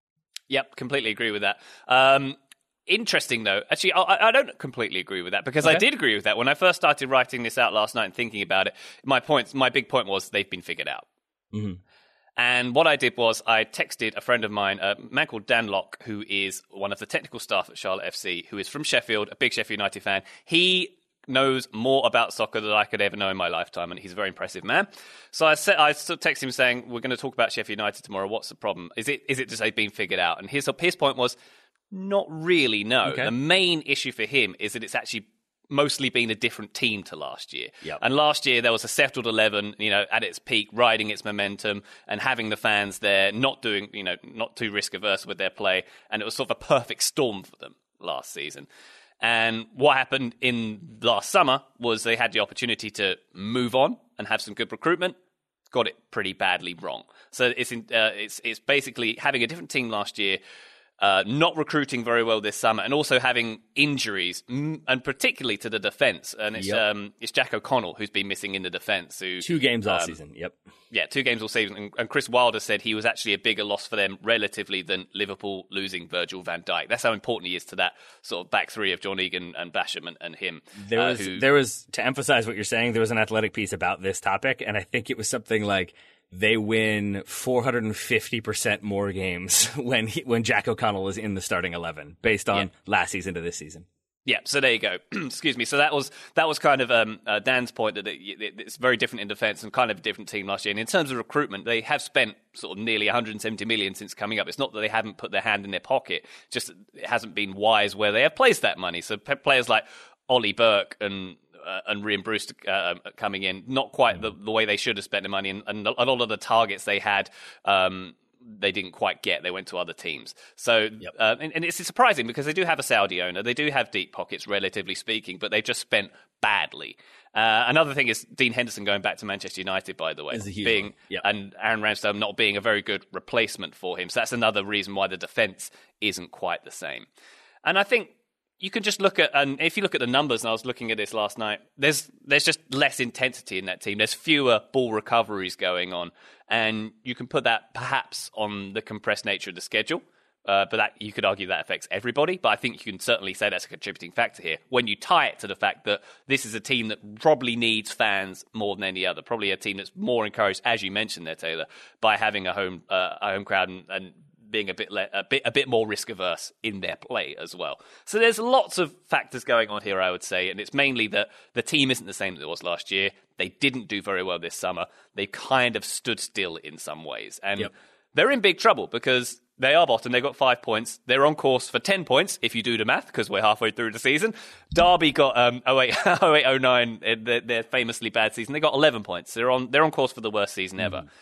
Yep, completely agree with that. Um, Interesting, though. Actually, I, I don't completely agree with that because okay. I did agree with that. When I first started writing this out last night and thinking about it, my point, my big point was they've been figured out. Mm-hmm. And what I did was I texted a friend of mine, a man called Dan Locke, who is one of the technical staff at Charlotte F C, who is from Sheffield, a big Sheffield United fan. He knows more about soccer than I could ever know in my lifetime, and he's a very impressive man. So I said, I texted him saying, we're going to talk about Sheffield United tomorrow. What's the problem? Is it is it just they've been figured out? And his, his point was, not really, no. Okay. The main issue for him is that it's actually mostly been a different team to last year. Yep. And last year there was a settled eleven, you know, at its peak, riding its momentum and having the fans there, not doing, you know, not too risk averse with their play. And it was sort of a perfect storm for them last season. And what happened in last summer was they had the opportunity to move on and have some good recruitment. Got it pretty badly wrong. So it's in, uh, it's it's basically having a different team last year. Uh, not recruiting very well this summer, and also having injuries, and particularly to the defence. And it's yep. um, it's Jack O'Connell who's been missing in the defence. Who two games all um, season. Yep. Yeah, two games all season. And, and Chris Wilder said he was actually a bigger loss for them relatively than Liverpool losing Virgil van Dijk. That's how important he is to that sort of back three of John Egan and Basham and, and him. There uh, was who, there was to emphasize what you're saying. There was an Athletic piece about this topic, and I think it was something like, they win four hundred fifty percent more games when he, when Jack O'Connell is in the starting eleven, based on yeah. last season to this season. Yeah, so there you go. Excuse me. So that was that was kind of um, uh, Dan's point that it, it, it's very different in defence and kind of a different team last year. And in terms of recruitment, they have spent sort of nearly one hundred seventy million since coming up. It's not that they haven't put their hand in their pocket, just it hasn't been wise where they have placed that money. So players like Ollie Burke and Uh, and Rhian Brewster uh, coming in, not quite the, the way they should have spent the money, and, and a lot of the targets they had, um, they didn't quite get. They went to other teams. So, yep. uh, and, and it's surprising because they do have a Saudi owner, they do have deep pockets, relatively speaking, but they just spent badly. Uh, another thing is Dean Henderson going back to Manchester United, by the way, being yep. and Aaron Ramsdale not being a very good replacement for him. So that's another reason why the defence isn't quite the same. And I think you can just look at, and if you look at the numbers, and I was looking at this last night, there's there's just less intensity in that team. There's fewer ball recoveries going on, and you can put that perhaps on the compressed nature of the schedule. Uh, but that you could argue that affects everybody. But I think you can certainly say that's a contributing factor here. When you tie it to the fact that this is a team that probably needs fans more than any other, probably a team that's more encouraged, as you mentioned there, Taylor, by having a home uh, a home crowd and, and being a bit le- a bit a bit more risk averse in their play as well. So there's lots of factors going on here, I would say, and it's mainly that the team isn't the same as it was last year. They didn't do very well this summer. They kind of stood still in some ways, and yep. they're in big trouble because they are bottom. They've got five points. They're on course for ten points if you do the math, because we're halfway through the season. Derby got um oh eight oh nine, their, their famously bad season. They got eleven points. They're on they're on course for the worst season mm. ever,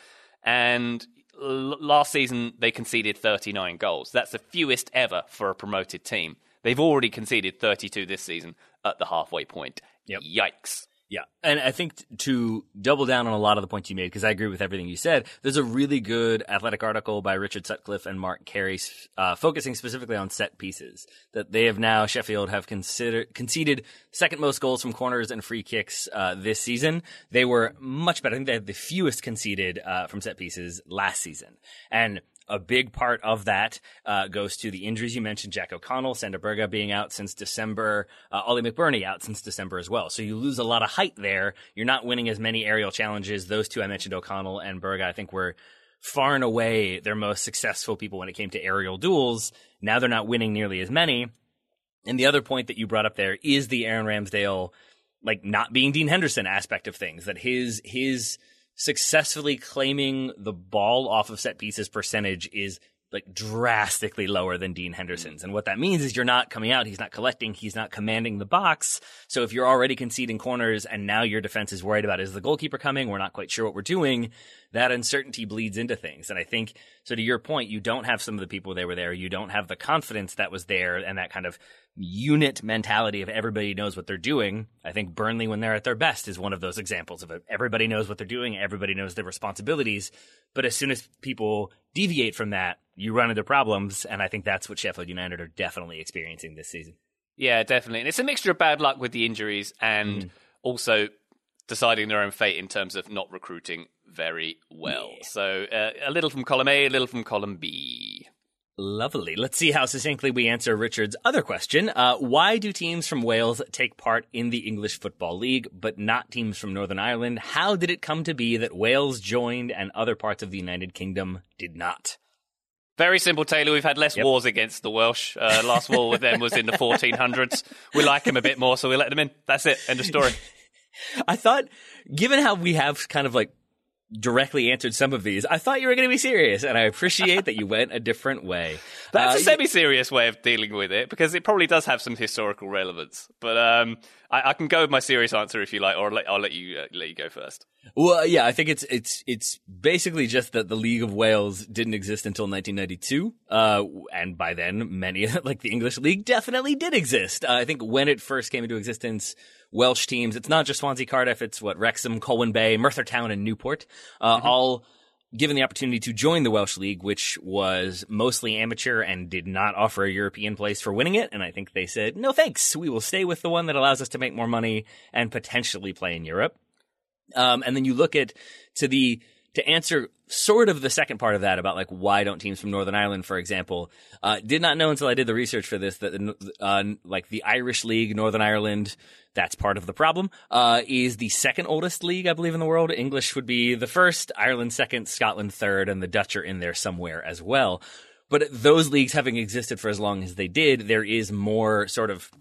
and last season, they conceded thirty-nine goals. That's the fewest ever for a promoted team. They've already conceded thirty-two this season at the halfway point. Yep. Yikes. Yeah, and I think t- to double down on a lot of the points you made, because I agree with everything you said, there's a really good Athletic article by Richard Sutcliffe and Mark Carey uh, focusing specifically on set pieces. That they have now, Sheffield, have consider- conceded second most goals from corners and free kicks uh, this season. They were much better. I think they had the fewest conceded uh, from set pieces last season. And a big part of that uh, goes to the injuries you mentioned, Jack O'Connell, Sander Berge being out since December, uh, Ollie McBurney out since December as well. So you lose a lot of height there. You're not winning as many aerial challenges. Those two I mentioned, O'Connell and Berge, I think were far and away their most successful people when it came to aerial duels. Now they're not winning nearly as many. And the other point that you brought up there is the Aaron Ramsdale, like, not being Dean Henderson aspect of things, that his his successfully claiming the ball off of set pieces percentage is like drastically lower than Dean Henderson's. And what that means is you're not coming out, he's not collecting, he's not commanding the box. So if you're already conceding corners and now your defense is worried about, is the goalkeeper coming? We're not quite sure what we're doing. That uncertainty bleeds into things. And I think, so to your point, you don't have some of the people that were there. You don't have the confidence that was there and that kind of unit mentality of everybody knows what they're doing. I think Burnley, when they're at their best, is one of those examples of it. Everybody knows what they're doing. Everybody knows their responsibilities. But as soon as people deviate from that, you run into problems. And I think that's what Sheffield United are definitely experiencing this season. Yeah, definitely. And it's a mixture of bad luck with the injuries and mm. also deciding their own fate in terms of not recruiting very well. Yeah. So uh, a little from column A, a little from column B. Lovely. Let's see how succinctly we answer Richard's other question. Uh, why do teams from Wales take part in the English Football League, but not teams from Northern Ireland? How did it come to be that Wales joined and other parts of the United Kingdom did not? Very simple, Taylor. We've had less yep. wars against the Welsh. Uh, last war with them was in the fourteen hundreds. We like them a bit more, so we let them in. That's it. End of story. I thought, given how we have kind of like directly answered some of these, I thought you were going to be serious, and I appreciate that you went a different way. That's uh, a semi-serious way of dealing with it, because it probably does have some historical relevance. But um, I, I can go with my serious answer if you like, or I'll let, I'll let you uh, let you go first. Well, yeah, I think it's it's it's basically just that the League of Wales didn't exist until nineteen ninety-two, uh, and by then, many like the English League definitely did exist. Uh, I think when it first came into existence, Welsh teams, it's not just Swansea, Cardiff, it's what Wrexham, Colwyn Bay, Merthyr Town, and Newport, uh, mm-hmm. all given the opportunity to join the Welsh League, which was mostly amateur and did not offer a European place for winning it. And I think they said, no thanks, we will stay with the one that allows us to make more money and potentially play in Europe. Um, and then you look at to the to answer sort of the second part of that about like why don't teams from Northern Ireland, for example, uh, did not know until I did the research for this that uh, like the Irish League, Northern Ireland, that's part of the problem, uh, is the second oldest league, I believe, in the world. English would be the first, Ireland second, Scotland third, and the Dutch are in there somewhere as well. But those leagues having existed for as long as they did, there is more sort of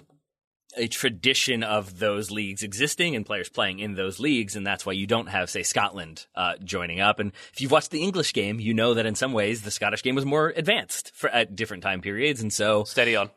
a tradition of those leagues existing and players playing in those leagues, and that's why you don't have, say, Scotland uh, joining up. And if you've watched the English game, you know that in some ways the Scottish game was more advanced for, at different time periods, and so steady on.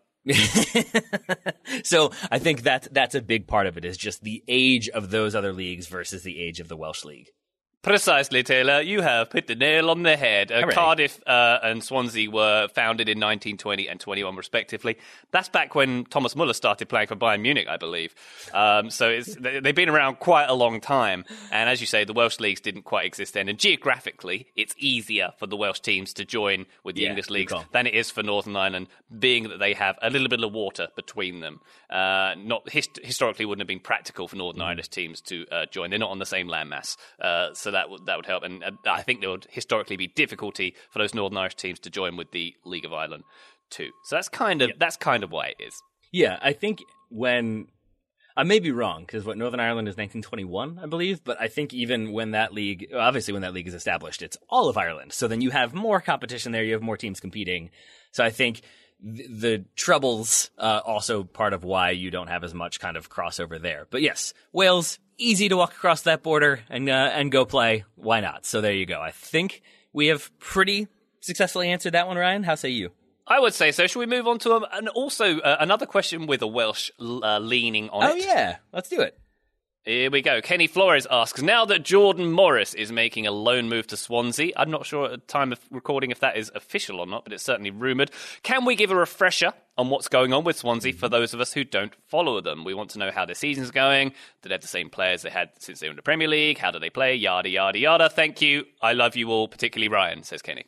So I think that that's a big part of it, is just the age of those other leagues versus the age of the Welsh League. Precisely, Taylor. You have hit the nail on the head. Uh, Cardiff uh, and Swansea were founded in nineteen twenty and twenty-one, respectively. That's back when Thomas Muller started playing for Bayern Munich, I believe. Um, so it's, they've been around quite a long time. And as you say, the Welsh leagues didn't quite exist then. And geographically, it's easier for the Welsh teams to join with the yeah, English leagues than it is for Northern Ireland, being that they have a little bit of water between them. Uh, not hist- historically wouldn't have been practical for Northern mm. Irish teams to uh, join. They're not on the same landmass. Uh, so that would that would help, and uh, I think there would historically be difficulty for those Northern Irish teams to join with the League of Ireland too. So that's kind of yeah. that's kind of why it is. Yeah, I think when I may be wrong, because what Northern Ireland is nineteen twenty-one, I believe, but I think even when that league, obviously when that league is established, it's all of Ireland. So then you have more competition there, you have more teams competing. So I think th- the troubles uh, also part of why you don't have as much kind of crossover there. But yes, Wales, easy to walk across that border and uh, and go play. Why not? So there you go. I think we have pretty successfully answered that one, Ryan. How say you? I would say so. Should we move on to um, and also uh, another question with a Welsh uh, leaning on oh, it? Oh yeah, let's do it. Here we go. Kenny Flores asks, now that Jordan Morris is making a loan move to Swansea, I'm not sure at the time of recording if that is official or not, but it's certainly rumoured. Can we give a refresher on what's going on with Swansea for those of us who don't follow them? We want to know how their season's going. Do they have the same players they had since they were in the Premier League? How do they play? Yada, yada, yada. Thank you. I love you all, particularly Ryan, says Kenny.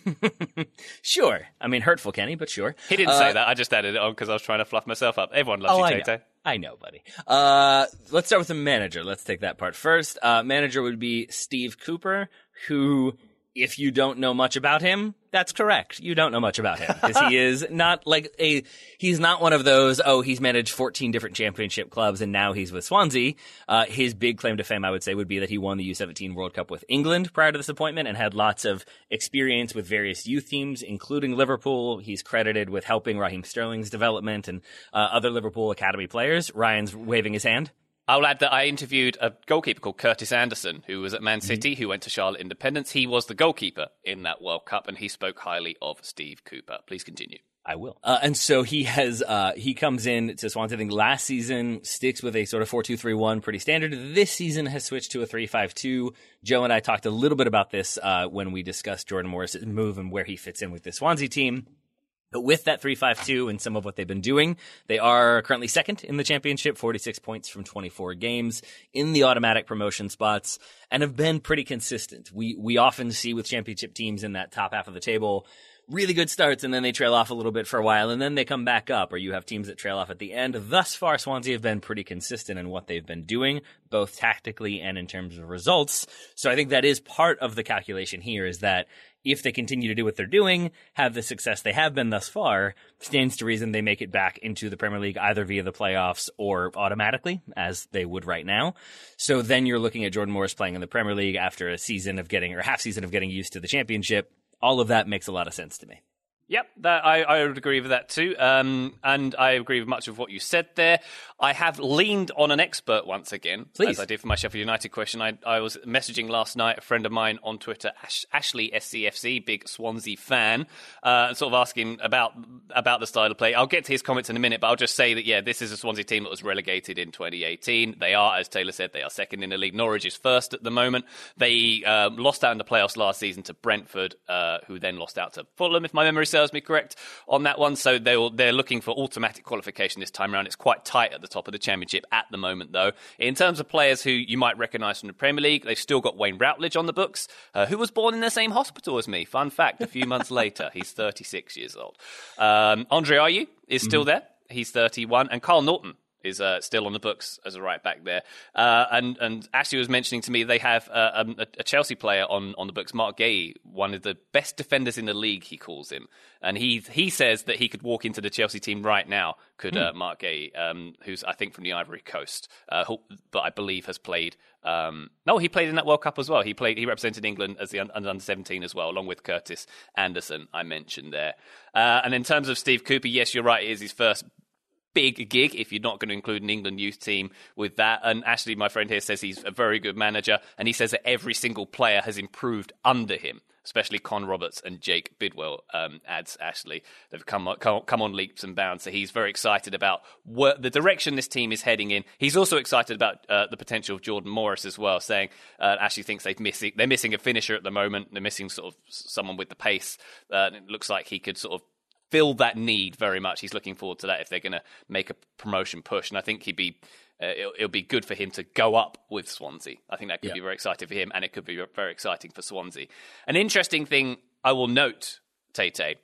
Sure. I mean, hurtful, Kenny, but sure. He didn't uh, say that. I just added it on because I was trying to fluff myself up. Everyone loves oh, you, I Tay-Tay. know. I know, buddy. Uh, let's start with the manager. Let's take that part first. Uh, manager would be Steve Cooper, who, if you don't know much about him, that's correct. You don't know much about him because he is not like a, he's not one of those, oh, he's managed fourteen different championship clubs and now he's with Swansea. Uh, his big claim to fame, I would say, would be that he won the U seventeen World Cup with England prior to this appointment and had lots of experience with various youth teams, including Liverpool. He's credited with helping Raheem Sterling's development and uh, other Liverpool academy players. Ryan's waving his hand. I'll add that I interviewed a goalkeeper called Curtis Anderson, who was at Man City, mm-hmm. who went to Charlotte Independence. He was the goalkeeper in that World Cup, and he spoke highly of Steve Cooper. Please continue. I will. Uh, and so he has, uh, he comes in to Swansea, I think last season, sticks with a sort of four two three one, pretty standard. This season has switched to a three five two. Joe and I talked a little bit about this uh, when we discussed Jordan Morris' move and where he fits in with the Swansea team. But with that three five two and some of what they've been doing, they are currently second in the championship, forty-six points from twenty-four games in the automatic promotion spots, and have been pretty consistent. We we often see with championship teams in that top half of the table really good starts, and then they trail off a little bit for a while, and then they come back up, or you have teams that trail off at the end. Thus far, Swansea have been pretty consistent in what they've been doing, both tactically and in terms of results. So I think that is part of the calculation here, is that if they continue to do what they're doing, have the success they have been thus far, stands to reason they make it back into the Premier League either via the playoffs or automatically, as they would right now. So then you're looking at Jordan Morris playing in the Premier League after a season of getting, or half season of getting used to the Championship. All of that makes a lot of sense to me. Yep, that, I, I would agree with that too. Um, and I agree with much of what you said there. I have leaned on an expert once again, Please. as I did for my Sheffield United question. I, I was messaging last night a friend of mine on Twitter, Ash, Ashley S C F C, big Swansea fan, uh, sort of asking about about the style of play. I'll get to his comments in a minute, but I'll just say that, yeah, this is a Swansea team that was relegated in twenty eighteen. They are, as Taylor said, they are second in the league. Norwich is first at the moment. They uh, lost out in the playoffs last season to Brentford, uh, who then lost out to Fulham, if my memory serves me correct, on that one. So they're, they're looking for automatic qualification this time around. It's quite tight at the top of the Championship at the moment, though. In terms of players who you might recognise from the Premier League, they've still got Wayne Routledge on the books, uh, who was born in the same hospital as me. Fun fact, a few months later. He's thirty-six years old. Um, Andre Ayew is still mm-hmm. there. He's thirty-one. And Carl Norton is uh, still on the books as a right back there. Uh, and, and Ashley was mentioning to me they have uh, a, a Chelsea player on, on the books, Mark Gay, one of the best defenders in the league, he calls him. And he he says that he could walk into the Chelsea team right now, could uh, Mark Gay, um, who's, I think, from the Ivory Coast, uh, who, but I believe has played... Um, no, he played in that World Cup as well. He played. He represented England as the under seventeen as well, along with Curtis Anderson, I mentioned there. Uh, and in terms of Steve Cooper, yes, you're right, it is his first big gig, if you're not going to include an England youth team with that. And Ashley, my friend here, says he's a very good manager, and he says that every single player has improved under him, especially Con Roberts and Jake Bidwell, um, adds Ashley. They've come, come, come on leaps and bounds, so he's very excited about what, the direction this team is heading in. He's also excited about uh, the potential of Jordan Morris as well, saying uh, Ashley thinks they've missing, they're missing a finisher at the moment. They're missing sort of someone with the pace. Uh, and it looks like he could sort of fill that need very much. He's looking forward to that if they're going to make a promotion push. And I think he'd be, uh, it'll, it'll be good for him to go up with Swansea. I think that could yeah. be very exciting for him, and it could be very exciting for Swansea. An interesting thing I will note, Tay-Tay,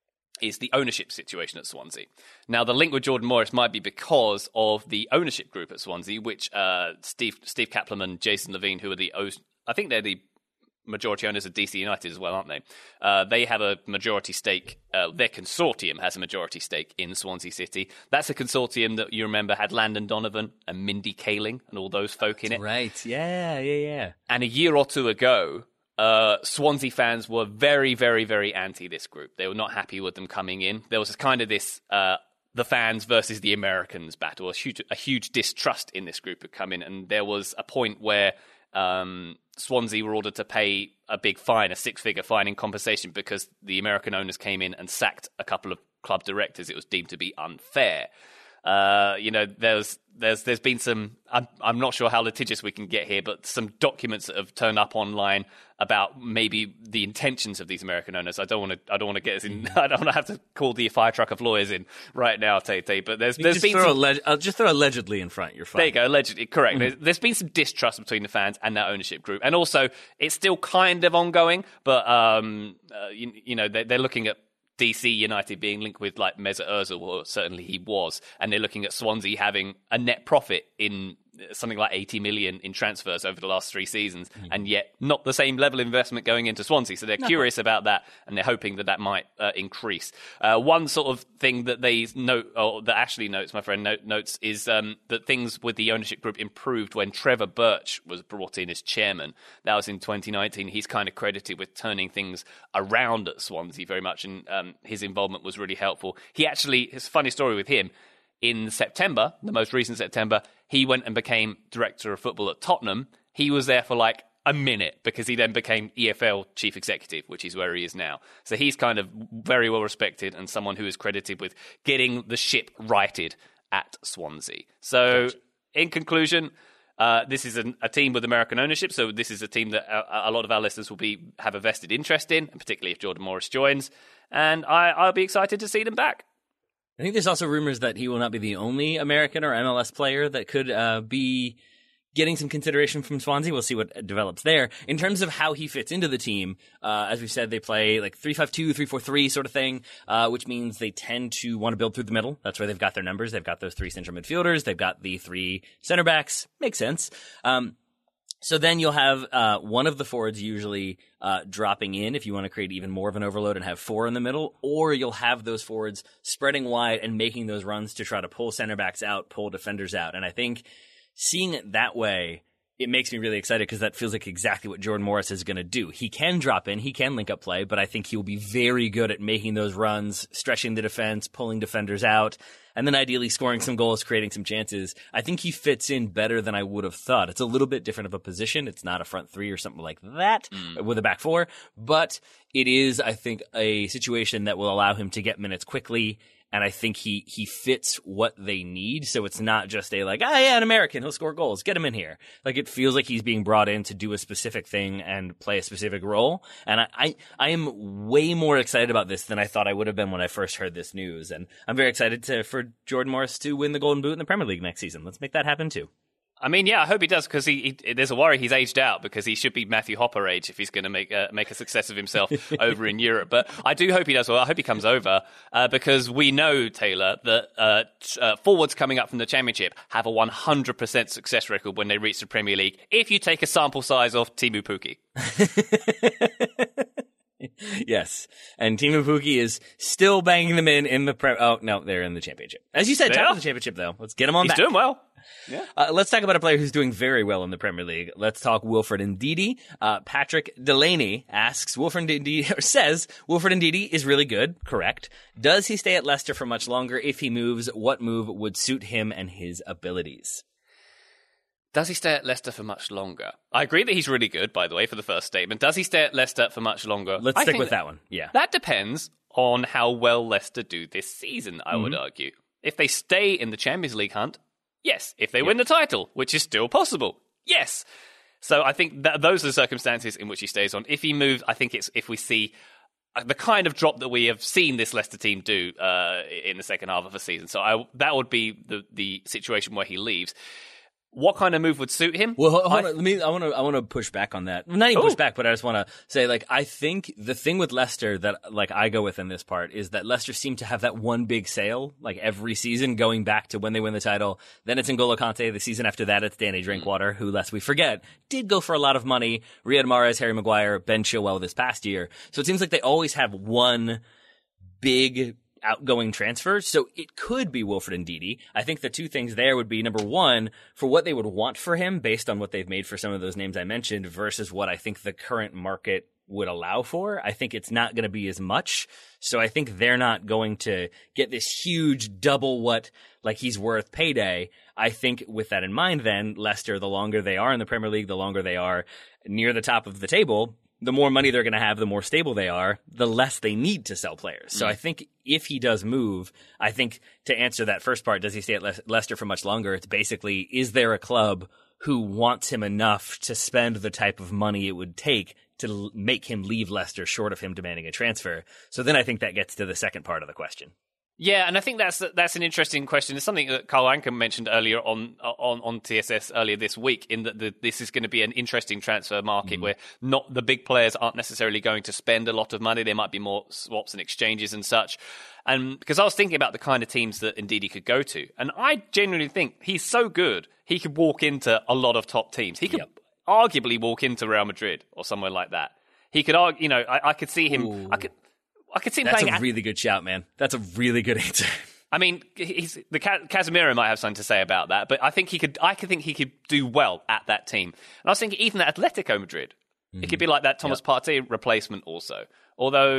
is the ownership situation at Swansea. Now, the link with Jordan Morris might be because of the ownership group at Swansea, which uh, Steve Steve Kaplan and Jason Levine, who are the, I think they're the majority owners of D C United as well, aren't they? Uh, they have a majority stake. Uh, their consortium has a majority stake in Swansea City. That's a consortium that you remember had Landon Donovan and Mindy Kaling and all those folk in it. Right, yeah, yeah, yeah. And a year or two ago, uh, Swansea fans were very, very, very anti this group. They were not happy with them coming in. There was kind of this... Uh, the fans versus the Americans battle, a huge, a huge distrust in this group had come in. And there was a point where um, Swansea were ordered to pay a big fine, a six-figure fine in compensation because the American owners came in and sacked a couple of club directors. It was deemed to be unfair. Uh, you know, there's there's there's been some. I'm I'm not sure how litigious we can get here, but some documents that have turned up online about maybe the intentions of these American owners. I don't want to. I don't want to get us in. I don't want to have to call the fire truck of lawyers in right now, Tay-Tay. But there's you there's just been throw some, alleg- I'll just throw allegedly in front. You're fine. There you go, allegedly correct. Mm-hmm. There's, there's been some distrust between the fans and that ownership group, and also it's still kind of ongoing. But um, uh, you, you know, they're, they're looking at D C United being linked with like Mesut Ozil, or certainly he was, and they're looking at Swansea having a net profit in something like eighty million in transfers over the last three seasons, mm. and yet not the same level of investment going into Swansea. So they're no. curious about that, and they're hoping that that might uh, increase. Uh, one sort of thing that they note, or that Ashley notes, my friend note, notes, is um, that things with the ownership group improved when Trevor Birch was brought in as chairman. That was in twenty nineteen. He's kind of credited with turning things around at Swansea very much, and um, his involvement was really helpful. He actually, it's a funny story with him. in September, the most recent September, he went and became director of football at Tottenham. He was there for like a minute because he then became E F L chief executive, which is where he is now. So he's kind of very well respected and someone who is credited with getting the ship righted at Swansea. So gotcha. In conclusion, uh, this is an, a team with American ownership. So this is a team that a, a lot of our listeners will be have a vested interest in, and particularly if Jordan Morris joins. And I, I'll be excited to see them back. I think there's also rumors that he will not be the only American or M L S player that could uh, be getting some consideration from Swansea. We'll see what develops there. In terms of how he fits into the team, uh, as we said, they play like three five two, three four three sort of thing, uh, which means they tend to want to build through the middle. That's where they've got their numbers. They've got those three central midfielders. They've got the three center backs. Makes sense. Um, so then you'll have uh, one of the forwards usually uh, dropping in if you want to create even more of an overload and have four in the middle, or you'll have those forwards spreading wide and making those runs to try to pull center backs out, pull defenders out. And I think seeing it that way, it makes me really excited because that feels like exactly what Jordan Morris is going to do. He can drop in, he can link up play, but I think he will be very good at making those runs, stretching the defense, pulling defenders out, and then ideally scoring some goals, creating some chances. I think he fits in better than I would have thought. It's a little bit different of a position. It's not a front three or something like that mm. with a back four, but it is, I think, a situation that will allow him to get minutes quickly. And I think he, he fits what they need. So it's not just a like, ah, yeah, an American, he'll score goals. Get him in here. Like, it feels like he's being brought in to do a specific thing and play a specific role. And I, I, I am way more excited about this than I thought I would have been when I first heard this news. And I'm very excited to, for Jordan Morris to win the Golden Boot in the Premier League next season. Let's make that happen too. I mean, yeah, I hope he does, because he, he, there's a worry he's aged out, because he should be Matthew Hopper age if he's going to make a, make a success of himself over in Europe. But I do hope he does well. I hope he comes over, uh, because we know, Taylor, that uh, t- uh, forwards coming up from the Championship have a one hundred percent success record when they reach the Premier League, if you take a sample size of Teemu Pukki. Yes, and Teemu Pukki is still banging them in in the pre- oh no, they're in the Championship. As you said, top of the Championship though. Let's get him on He's back. He's doing well. Yeah. Uh, let's talk about a player who's doing very well in the Premier League. Let's talk Wilfred Ndidi. Uh, Patrick Delaney asks, Wilfred Ndidi, or says, Wilfred Ndidi is really good, correct. Does he stay at Leicester for much longer? If he moves, what move would suit him and his abilities? Does he stay at Leicester for much longer? I agree that he's really good, by the way, for the first statement. Does he stay at Leicester for much longer? Let's I stick with that one, yeah. That depends on how well Leicester do this season, I mm-hmm. would argue. If they stay in the Champions League hunt, yes. If they yep. win the title, which is still possible, yes. So I think that those are the circumstances in which he stays on. If he moves, I think it's if we see the kind of drop that we have seen this Leicester team do uh, in the second half of the season. So I, that would be the, the situation where he leaves. What kind of move would suit him? Well, hold on, let me. I want to. I want to push back on that. Not even Ooh. push back, but I just want to say, like, I think the thing with Leicester that, like, I go with in this part is that Leicester seem to have that one big sale, like every season, going back to when they win the title. Then it's N'Golo Kante. The season after that, it's Danny Drinkwater, who, lest we forget, did go for a lot of money. Riyad Mahrez, Harry Maguire, Ben Chilwell this past year. So it seems like they always have one big outgoing transfers, so it could be Wilfred Ndidi. I think the two things there would be, number one, for what they would want for him based on what they've made for some of those names I mentioned versus what I think the current market would allow for. I think it's not going to be as much, so I think they're not going to get this huge double what like he's worth payday. I think with that in mind, then, Leicester, the longer they are in the Premier League, the longer they are near the top of the table, the more money they're going to have, the more stable they are, the less they need to sell players. So mm. I think if he does move, I think to answer that first part, does he stay at Le- Leicester for much longer? It's basically, is there a club who wants him enough to spend the type of money it would take to l- make him leave Leicester short of him demanding a transfer? So then I think that gets to the second part of the question. Yeah, and I think that's that's an interesting question. It's something that Carl Anker mentioned earlier on on, on T S S earlier this week, in that the, this is going to be an interesting transfer market mm. where not the big players aren't necessarily going to spend a lot of money. There might be more swaps and exchanges and such. And because I was thinking about the kind of teams that Ndidi could go to, and I genuinely think he's so good, he could walk into a lot of top teams. He could yep. arguably walk into Real Madrid or somewhere like that. He could, argue, you know, I, I could see him. Ooh. I could. I could see him That's playing. a at- really good shout, man. That's a really good answer. I mean, he's, the Casemiro might have something to say about that, but I think he could. I could think he could do well at that team. And I was thinking even at Atletico Madrid, mm. it could be like that Thomas yep. Partey replacement also. Although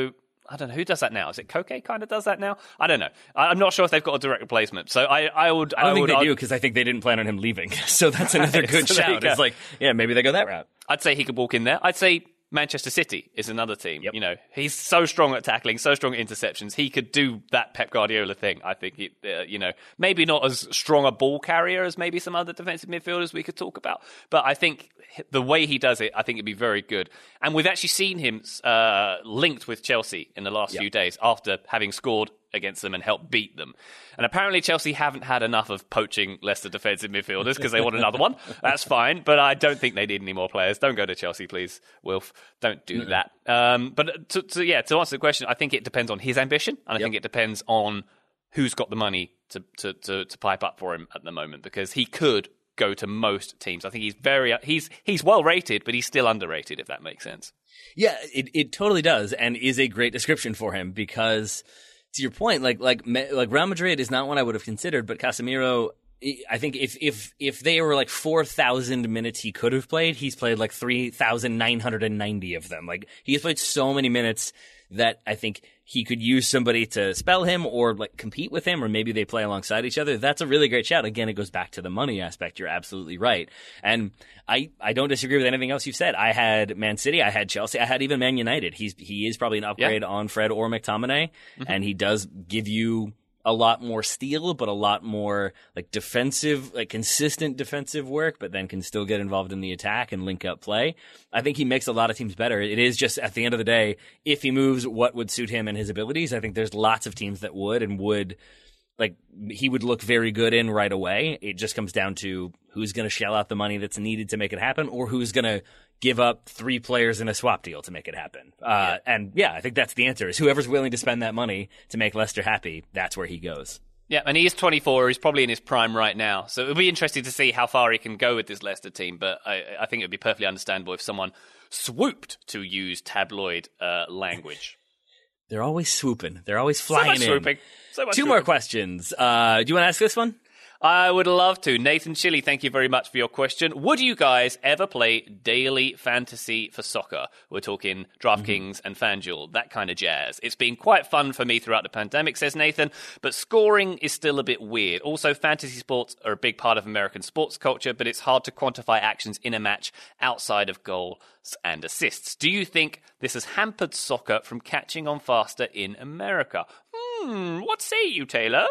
I don't know who does that now. Is it Koke kind of does that now? I don't know. I, I'm not sure if they've got a direct replacement. So I, I would. I don't I think would, they I'd, do because I think they didn't plan on him leaving. So that's another good So there you shout. go. It's like, yeah, maybe they go that route. I'd say he could walk in there. I'd say Manchester City is another team. Yep. You know, he's so strong at tackling, so strong at interceptions. He could do that Pep Guardiola thing. I think, it, uh, you know, maybe not as strong a ball carrier as maybe some other defensive midfielders we could talk about. But I think the way he does it, I think it'd be very good. And we've actually seen him uh, linked with Chelsea in the last yep. few days after having scored against them and helped beat them. And apparently Chelsea haven't had enough of poaching Leicester defensive midfielders because they want another one. That's fine, but I don't think they need any more players. Don't go to Chelsea, please, Wilf. Don't do mm-hmm. that. Um, but to, to, yeah, to answer the question, I think it depends on his ambition, and I yep. think it depends on who's got the money to, to, to, to pipe up for him at the moment, because he could go to most teams. I think he's very he's he's well rated, but he's still underrated, if that makes sense. Yeah, it, it totally does, and is a great description for him because, to your point, like like like Real Madrid is not one I would have considered, but Casemiro, I think if if if they were like four thousand minutes he could have played, he's played like three thousand nine hundred ninety of them. Like he's played so many minutes that I think he could use somebody to spell him or like compete with him, or maybe they play alongside each other. That's a really great shout. Again, it goes back to the money aspect. You're absolutely right. And I, I don't disagree with anything else you've said. I had Man City, I had Chelsea, I had even Man United. He's he is probably an upgrade yeah. on Fred or McTominay, mm-hmm. and he does give you a lot more steal, but a lot more like defensive, like consistent defensive work, but then can still get involved in the attack and link up play. I think he makes a lot of teams better. It is just at the end of the day, if he moves, what would suit him and his abilities? I think there's lots of teams that would and would like he would look very good in right away. It just comes down to who's going to shell out the money that's needed to make it happen, or who's going to give up three players in a swap deal to make it happen. Uh, yeah. And yeah, I think that's the answer, is whoever's willing to spend that money to make Leicester happy, that's where he goes. Yeah, and he is twenty-four. He's probably in his prime right now. So it'll be interesting to see how far he can go with this Leicester team. But I, I think it would be perfectly understandable if someone swooped, to use tabloid uh, language. They're always swooping. They're always flying so much in. Swooping. So much Two swooping. more questions. Uh, do you want to ask this one? I would love to. Nathan Chili, thank you very much for your question. Would you guys ever play daily fantasy for soccer? We're talking DraftKings mm-hmm. and FanDuel, that kind of jazz. It's been quite fun for me throughout the pandemic, says Nathan, but scoring is still a bit weird. Also, fantasy sports are a big part of American sports culture, but it's hard to quantify actions in a match outside of goals and assists. Do you think this has hampered soccer from catching on faster in America? Hmm, what say you, Taylor?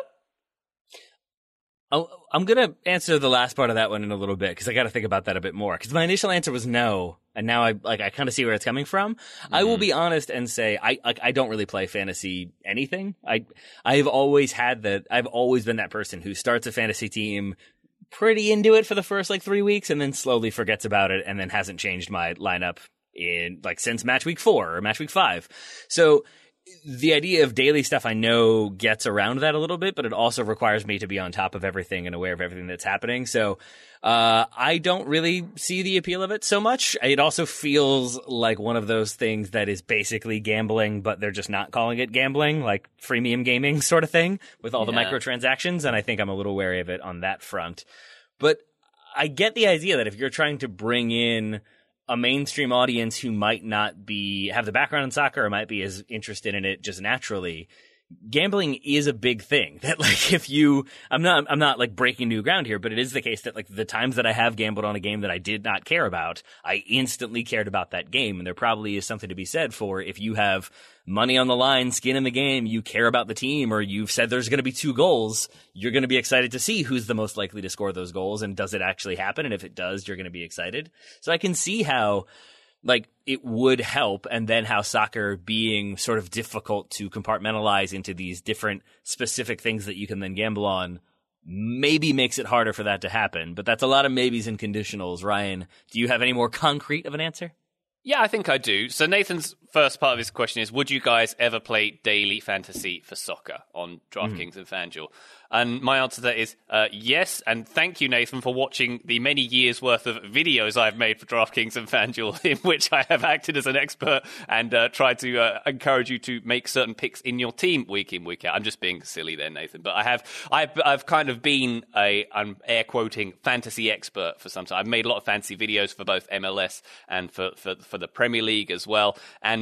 I'm going to answer the last part of that one in a little bit, because I got to think about that a bit more. Because my initial answer was no, and now I like I kind of see where it's coming from. Mm-hmm. I will be honest and say I like I don't really play fantasy anything. I I've always had that. I've always been that person who starts a fantasy team pretty into it for the first like three weeks, and then slowly forgets about it, and then hasn't changed my lineup in like since match week four or match week five. So the idea of daily stuff I know gets around that a little bit, but it also requires me to be on top of everything and aware of everything that's happening. So uh, I don't really see the appeal of it so much. It also feels like one of those things that is basically gambling, but they're just not calling it gambling, like freemium gaming sort of thing with all yeah. the microtransactions. And I think I'm a little wary of it on that front. But I get the idea that if you're trying to bring in a mainstream audience who might not be have the background in soccer or might be as interested in it just naturally, gambling is a big thing. That like if you I'm not I'm not like breaking new ground here, but it is the case that like the times that I have gambled on a game that I did not care about, I instantly cared about that game. And there probably is something to be said for if you have money on the line, skin in the game, you care about the team, or you've said there's going to be two goals, you're going to be excited to see who's the most likely to score those goals, and does it actually happen? And if it does, you're going to be excited. So I can see how like it would help, and then how soccer being sort of difficult to compartmentalize into these different specific things that you can then gamble on maybe makes it harder for that to happen. But that's a lot of maybes and conditionals. Ryan, do you have any more concrete of an answer? Yeah, I think I do. So Nathan's first part of his question is, would you guys ever play daily fantasy for soccer on DraftKings mm. and FanDuel? And my answer to that is uh, yes, and thank you, Nathan, for watching the many years' worth of videos I've made for DraftKings and FanDuel, in which I have acted as an expert and uh, tried to uh, encourage you to make certain picks in your team week in, week out. I'm just being silly there, Nathan, but I have, I've, I've kind of been a, I'm air quoting, fantasy expert for some time. I've made a lot of fantasy videos for both M L S and for, for, for the Premier League as well, and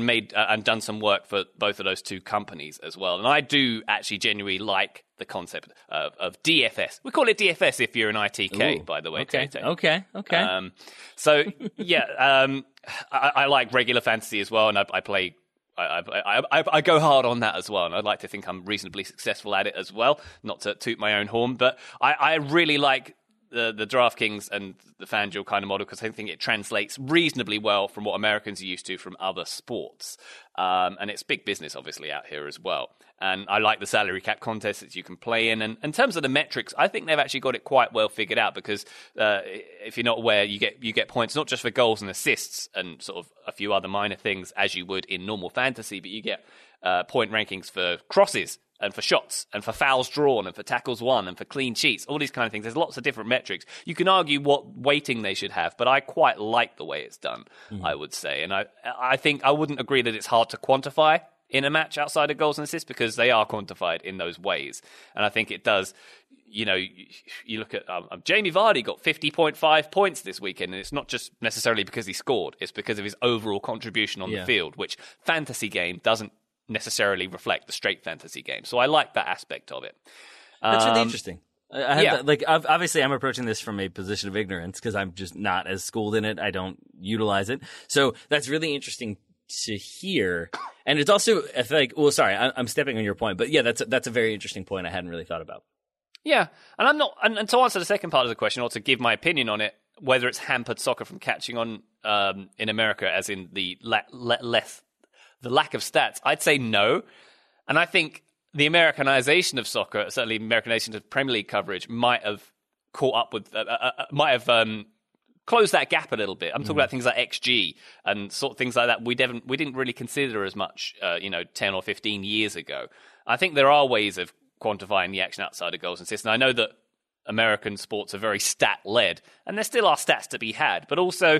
and made uh, and done some work for both of those two companies as well. And I do actually genuinely like the concept of, of D F S. We call it D F S if you're an I T K, Ooh, by the way. Okay, Tay-Tay. okay, okay. Um, so yeah, um, I, I like regular fantasy as well, and I, I play. I, I, I, I go hard on that as well, and I'd like to think I'm reasonably successful at it as well. Not to toot my own horn, but I, I really like the the DraftKings and the FanDuel kind of model because I think it translates reasonably well from what Americans are used to from other sports. Um, and it's big business, obviously, out here as well. And I like the salary cap contests that you can play in. And in terms of the metrics, I think they've actually got it quite well figured out because uh, if you're not aware, you get you get points not just for goals and assists and sort of a few other minor things as you would in normal fantasy, but you get uh, point rankings for crosses and for shots and for fouls drawn and for tackles won and for clean sheets, all these kind of things. There's lots of different metrics. You can argue what weighting they should have, but I quite like the way it's done, mm. I would say. And I I think I wouldn't agree that it's hard to quantify in a match outside of goals and assists because they are quantified in those ways. And I think it does, you know, you, you look at um, Jamie Vardy got fifty point five points this weekend, and it's not just necessarily because he scored, it's because of his overall contribution on yeah. the field, which fantasy game doesn't necessarily reflect the straight fantasy game. So I like that aspect of it. That's um, really interesting. I have yeah. that, like obviously I'm approaching this from a position of ignorance because I'm just not as schooled in it. I don't utilize it. So that's really interesting to hear. And it's also, I feel like, well, sorry, I'm stepping on your point, but yeah, that's a, that's a very interesting point I hadn't really thought about. Yeah, and I'm not, and, and to answer the second part of the question, or to give my opinion on it, whether it's hampered soccer from catching on um, in America, as in the la- le- less, the lack of stats, I'd say no. And I think the Americanization of soccer, certainly Americanization of Premier League coverage, might have caught up with, uh, uh, uh, might have um, closed that gap a little bit. I'm talking mm. about things like X G and sort of things like that we didn't we didn't really consider as much, uh, you know, ten or fifteen years ago. I think there are ways of quantifying the action outside of goals and assists. And I know that American sports are very stat-led, and there still are stats to be had. But also,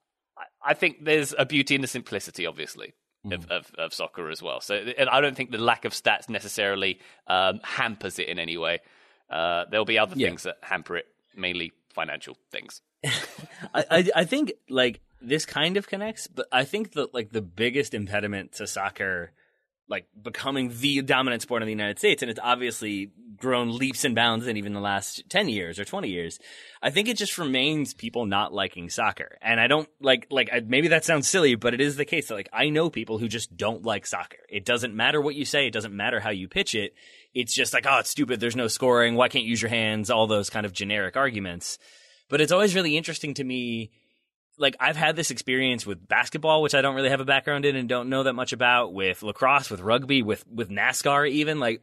I think there's a beauty in the simplicity, obviously, mm. of, of, of soccer as well. So I don't think the lack of stats necessarily um, hampers it in any way. Uh, there'll be other yeah. things that hamper it, mainly financial things. I, I I think like this kind of connects, but I think that like the biggest impediment to soccer like becoming the dominant sport in the United States, and it's obviously grown leaps and bounds in even the last ten years or twenty years. I think it just remains people not liking soccer. And I don't like, like, I, maybe that sounds silly, but it is the case that like, I know people who just don't like soccer. It doesn't matter what you say. It doesn't matter how you pitch it. It's just like, oh, it's stupid. There's no scoring. Why can't you use your hands? All those kind of generic arguments. But it's always really interesting to me. Like, I've had this experience with basketball, which I don't really have a background in and don't know that much about, with lacrosse, with rugby, with, with NASCAR even. Like,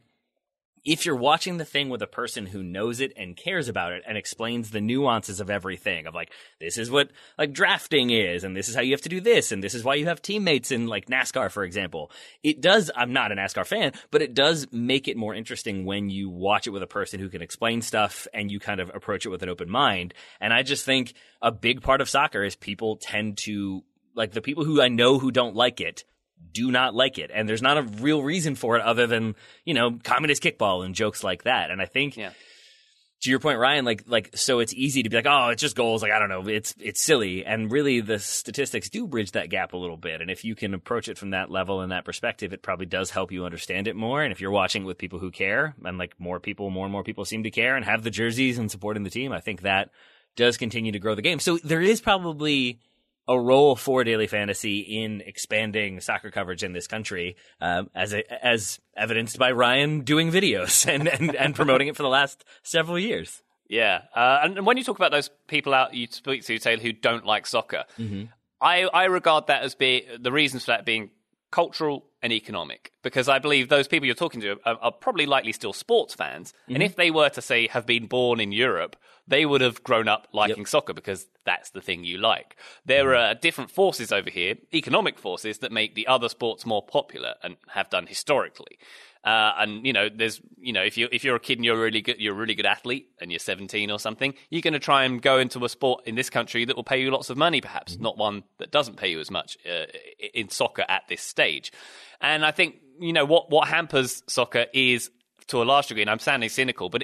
if you're watching the thing with a person who knows it and cares about it and explains the nuances of everything, of like, this is what like drafting is, and this is how you have to do this, and this is why you have teammates in like NASCAR, for example. It does, I'm not a NASCAR fan, but it does make it more interesting when you watch it with a person who can explain stuff and you kind of approach it with an open mind. And I just think a big part of soccer is people tend to, like the people who I know who don't like it, do not like it. And there's not a real reason for it other than, you know, communist kickball and jokes like that. And I think, yeah. to your point, Ryan, like, like, so it's easy to be like, oh, it's just goals. Like, I don't know. It's, it's silly. And really the statistics do bridge that gap a little bit. And if you can approach it from that level and that perspective, it probably does help you understand it more. And if you're watching it with people who care, and like more people, more and more people seem to care and have the jerseys and supporting the team, I think that does continue to grow the game. So there is probably a role for Daily Fantasy in expanding soccer coverage in this country, um, as a, as evidenced by Ryan doing videos and, and, and promoting it for the last several years. Yeah, uh, and when you talk about those people out you speak to, Taylor, who don't like soccer, mm-hmm. I, I regard that as being the reasons for that being cultural and economic, because I believe those people you're talking to are, are probably likely still sports fans, mm-hmm. and if they were to say have been born in Europe, they would have grown up liking yep. soccer because that's the thing you like. There mm-hmm. are different forces over here, economic forces, that make the other sports more popular and have done historically. Uh, and you know, there's you know, if you if you're a kid and you're a really good, you're a really good athlete, and you're seventeen or something, you're going to try and go into a sport in this country that will pay you lots of money, perhaps mm-hmm. not one that doesn't pay you as much uh, in soccer at this stage. And I think you know what what hampers soccer is, to a large degree, and I'm sounding cynical, but it is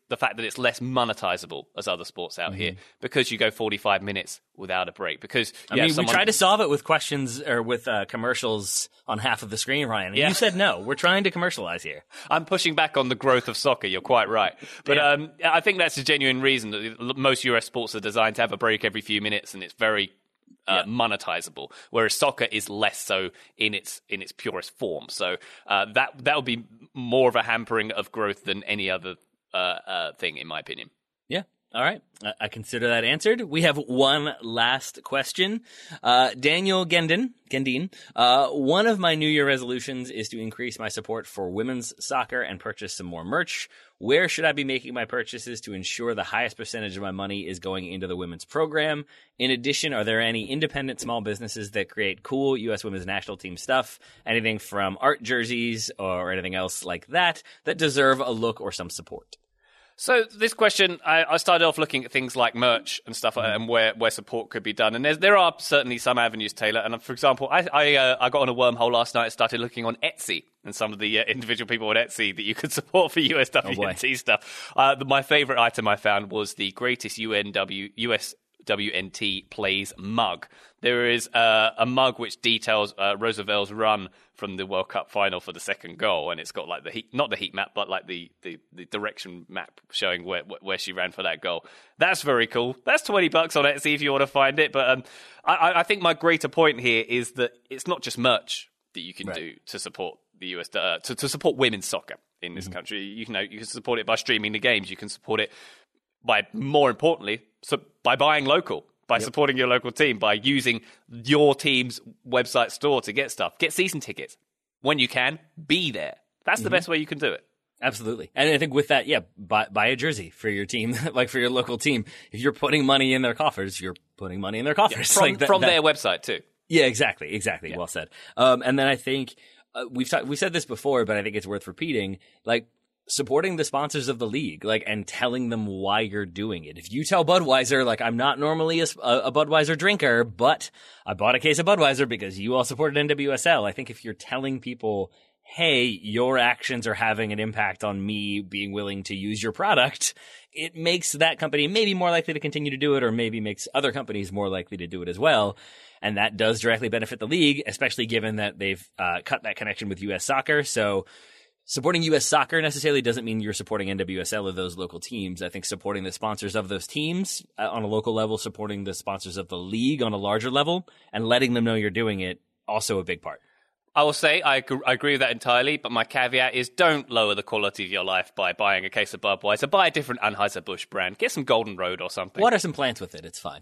the fact that it's less monetizable as other sports out mm-hmm. here because you go forty-five minutes without a break. Because I yeah, mean, someone... we tried to solve it with questions or with uh, commercials on half of the screen, Ryan. And yeah. you said no. We're trying to commercialize here. I'm pushing back on the growth of soccer. You're quite right. But yeah. um, I think that's a genuine reason that most U S sports are designed to have a break every few minutes, and it's very uh, yeah. monetizable. Whereas soccer is less so in its in its purest form. So uh, that that would be more of a hampering of growth than any other uh, uh, thing, in my opinion. Yeah. All right. I consider that answered. We have one last question. Uh, Daniel Gendin, Gendin, uh, one of my New Year resolutions is to increase my support for women's soccer and purchase some more merch. Where should I be making my purchases to ensure the highest percentage of my money is going into the women's program? In addition, are there any independent small businesses that create cool U S women's national team stuff, anything from art jerseys or anything else like that, that deserve a look or some support? So this question, I, I started off looking at things like merch and stuff, mm-hmm. and where, where support could be done. And there's, there are certainly some avenues, Taylor. And for example, I I, uh, I got on a wormhole last night and started looking on Etsy and some of the uh, individual people on Etsy that you could support for U S W N T oh stuff. Uh, the, my favorite item I found was the greatest U N W, U S W N T plays mug. There is uh, a mug which details uh, Roosevelt's run from the World Cup final for the second goal, and it's got like the heat, not the heat map, but like the, the, the direction map showing where where she ran for that goal. That's very cool. That's twenty bucks on Etsy if you want to find it. But um, I, I think my greater point here is that it's not just merch that you can right. do to support the U S uh, to, to support women's soccer in this mm-hmm. country. You know, you can support it by streaming the games. You can support it by, more importantly, so by buying local. By yep. supporting your local team, by using your team's website store to get stuff. Get season tickets. When you can, be there. That's mm-hmm. the best way you can do it. Absolutely. And I think with that, yeah, buy, buy a jersey for your team, like for your local team. If you're putting money in their coffers, you're putting money in their coffers. Yeah, from like that, from that, their website, too. Yeah, exactly. Exactly. Yeah. Well said. Um, and then I think uh, we've ta- we said this before, but I think it's worth repeating. Like, supporting the sponsors of the league, like, and telling them why you're doing it. If you tell Budweiser, like, I'm not normally a, a Budweiser drinker, but I bought a case of Budweiser because you all supported N W S L. I think if you're telling people, hey, your actions are having an impact on me being willing to use your product, it makes that company maybe more likely to continue to do it, or maybe makes other companies more likely to do it as well. And that does directly benefit the league, especially given that they've uh, cut that connection with U S soccer. So supporting U S soccer necessarily doesn't mean you're supporting N W S L or those local teams. I think supporting the sponsors of those teams uh, on a local level, supporting the sponsors of the league on a larger level, and letting them know you're doing it, also a big part. I will say I, ag- I agree with that entirely, but my caveat is don't lower the quality of your life by buying a case of Budweiser. Buy a different Anheuser-Busch brand. Get some Golden Road or something. Water some plants with it. It's fine.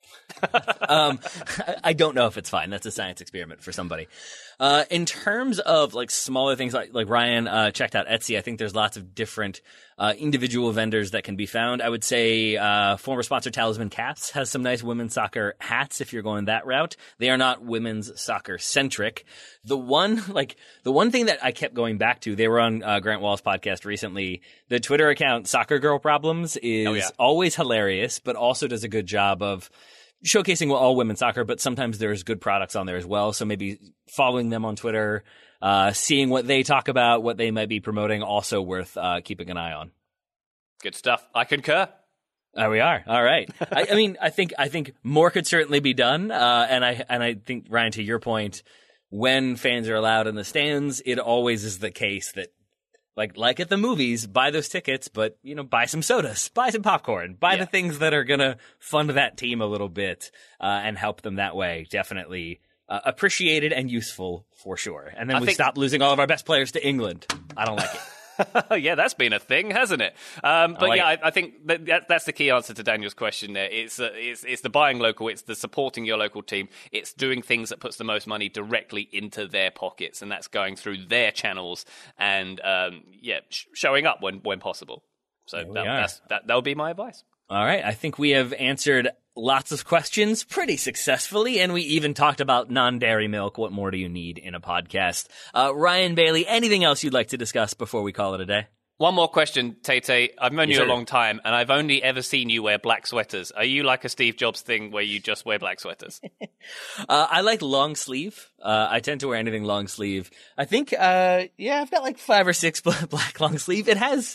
um, I don't know if it's fine. That's a science experiment for somebody. Uh, in terms of like smaller things, like like Ryan uh, checked out Etsy. I think there's lots of different uh, individual vendors that can be found. I would say uh, former sponsor Talisman Caps has some nice women's soccer hats. If you're going that route, they are not women's soccer centric. The one like the one thing that I kept going back to, they were on uh, Grant Wall's podcast recently. The Twitter account Soccer Girl Problems is oh, yeah. always hilarious, but also does a good job of showcasing all women's soccer, but sometimes there's good products on there as well. So maybe following them on Twitter, uh, seeing what they talk about, what they might be promoting, also worth uh, keeping an eye on. Good stuff. I concur. There we are. All right. I, I mean, I think I think more could certainly be done, uh, and I and I think, Ryan, to your point, when fans are allowed in the stands, it always is the case that, Like like at the movies, buy those tickets, but, you know, buy some sodas, buy some popcorn, buy yeah. the things that are going to fund that team a little bit uh, and help them that way. Definitely uh, appreciated and useful for sure. And then I we think... stop losing all of our best players to England. I don't like it. Yeah, that's been a thing, hasn't it? Um, but like yeah, it. I, I think that, that that's the key answer to Daniel's question there. It's, uh, it's it's the buying local, it's the supporting your local team, it's doing things that puts the most money directly into their pockets, and that's going through their channels and um, yeah, sh- showing up when when possible. So that, that's, that that would be my advice. All right, I think we have answered lots of questions pretty successfully, and we even talked about non-dairy milk. What more do you need in a podcast? Uh, Ryan Bailey, anything else you'd like to discuss before we call it a day? One more question, Tay-Tay. I've known yes, you sir. a long time, and I've only ever seen you wear black sweaters. Are you like a Steve Jobs thing where you just wear black sweaters? uh, I like long sleeve. Uh, I tend to wear anything long sleeve. I think, uh, yeah, I've got like five or six black long sleeve. It has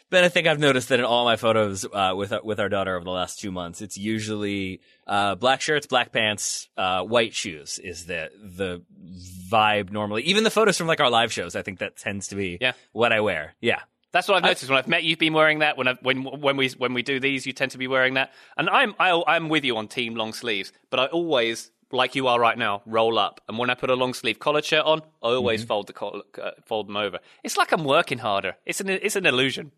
Ben, I think I've noticed that in all my photos uh, with with our daughter over the last two months, it's usually uh, black shirts, black pants, uh, white shoes is the the vibe normally. Even the photos from like our live shows, I think that tends to be yeah. what I wear. Yeah. That's what I've noticed. When I've met, you've been wearing that. When I, when when we when we do these, you tend to be wearing that. And I'm I, I'm with you on team long sleeves, but I always, like you are right now, roll up. And when I put a long sleeve collared shirt on, I always mm-hmm. fold the collar, uh, fold them over. It's like I'm working harder. It's an it's an illusion.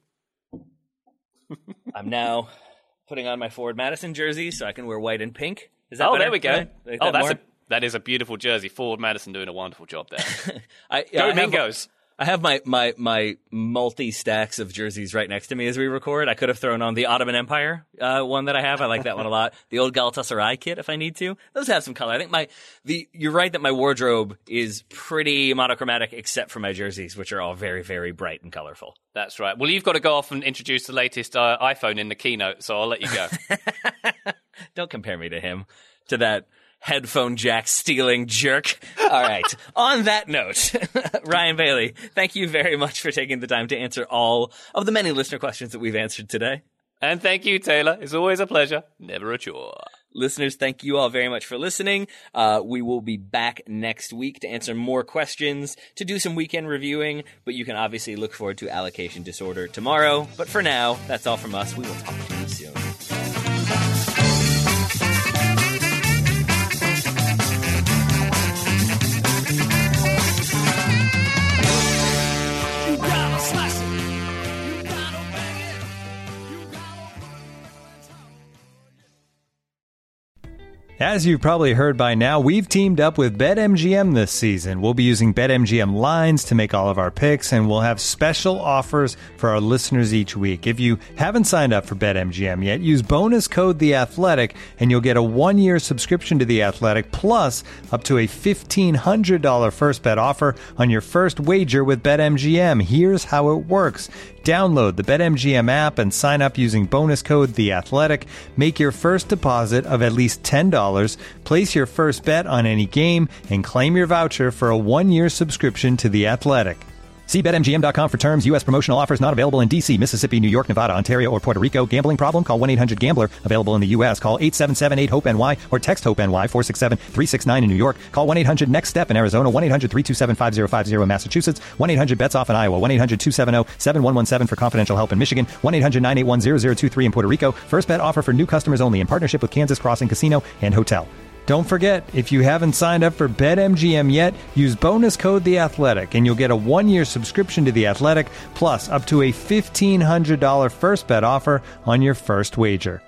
I'm now putting on my Forward Madison jersey so I can wear white and pink. Is that oh, better? there we go. Right? Like oh, that that's more? a that is a beautiful jersey. Forward Madison doing a wonderful job there. I, go I Mingos. Have, I have my, my, my multi stacks of jerseys right next to me as we record. I could have thrown on the Ottoman Empire uh, one that I have. I like that one a lot. The old Galatasaray kit, if I need to. Those have some color. I think my the you're right that my wardrobe is pretty monochromatic, except for my jerseys, which are all very, very bright and colorful. That's right. Well, you've got to go off and introduce the latest uh, iPhone in the keynote, so I'll let you go. Don't compare me to him, to that headphone jack stealing jerk. All right. On that note, Ryan Bailey, thank you very much for taking the time to answer all of the many listener questions that we've answered today. And thank you, Taylor. It's always a pleasure. Never a chore. Listeners, thank you all very much for listening. Uh, we will be back next week to answer more questions, to do some weekend reviewing, but you can obviously look forward to Allocation Disorder tomorrow. But for now, that's all from us. We will talk to you soon. As you've probably heard by now, we've teamed up with BetMGM this season. We'll be using BetMGM lines to make all of our picks, and we'll have special offers for our listeners each week. If you haven't signed up for BetMGM yet, use bonus code The Athletic, and you'll get a one-year subscription to The Athletic, plus up to a fifteen hundred dollars first bet offer on your first wager with BetMGM. Here's how it works. Download the BetMGM app and sign up using bonus code The Athletic. Make your first deposit of at least ten dollars, place your first bet on any game, and claim your voucher for a one-year subscription to The Athletic. See Bet M G M dot com for terms. U S promotional offers not available in D C, Mississippi, New York, Nevada, Ontario, or Puerto Rico. Gambling problem? Call one eight hundred gambler. Available in the U S. Call eight seven seven eight hope N Y or text HOPE-NY four six seven three six nine in New York. Call one eight hundred next step in Arizona. one eight hundred three two seven five zero five zero in Massachusetts. one eight hundred bets off in Iowa. one eight hundred two seven zero seven one one seven for confidential help in Michigan. one eight hundred nine eight one zero zero two three in Puerto Rico. First bet offer for new customers only in partnership with Kansas Crossing Casino and Hotel. Don't forget, if you haven't signed up for BetMGM yet, use bonus code The Athletic, and you'll get a one-year subscription to The Athletic, plus up to a fifteen hundred dollars first bet offer on your first wager.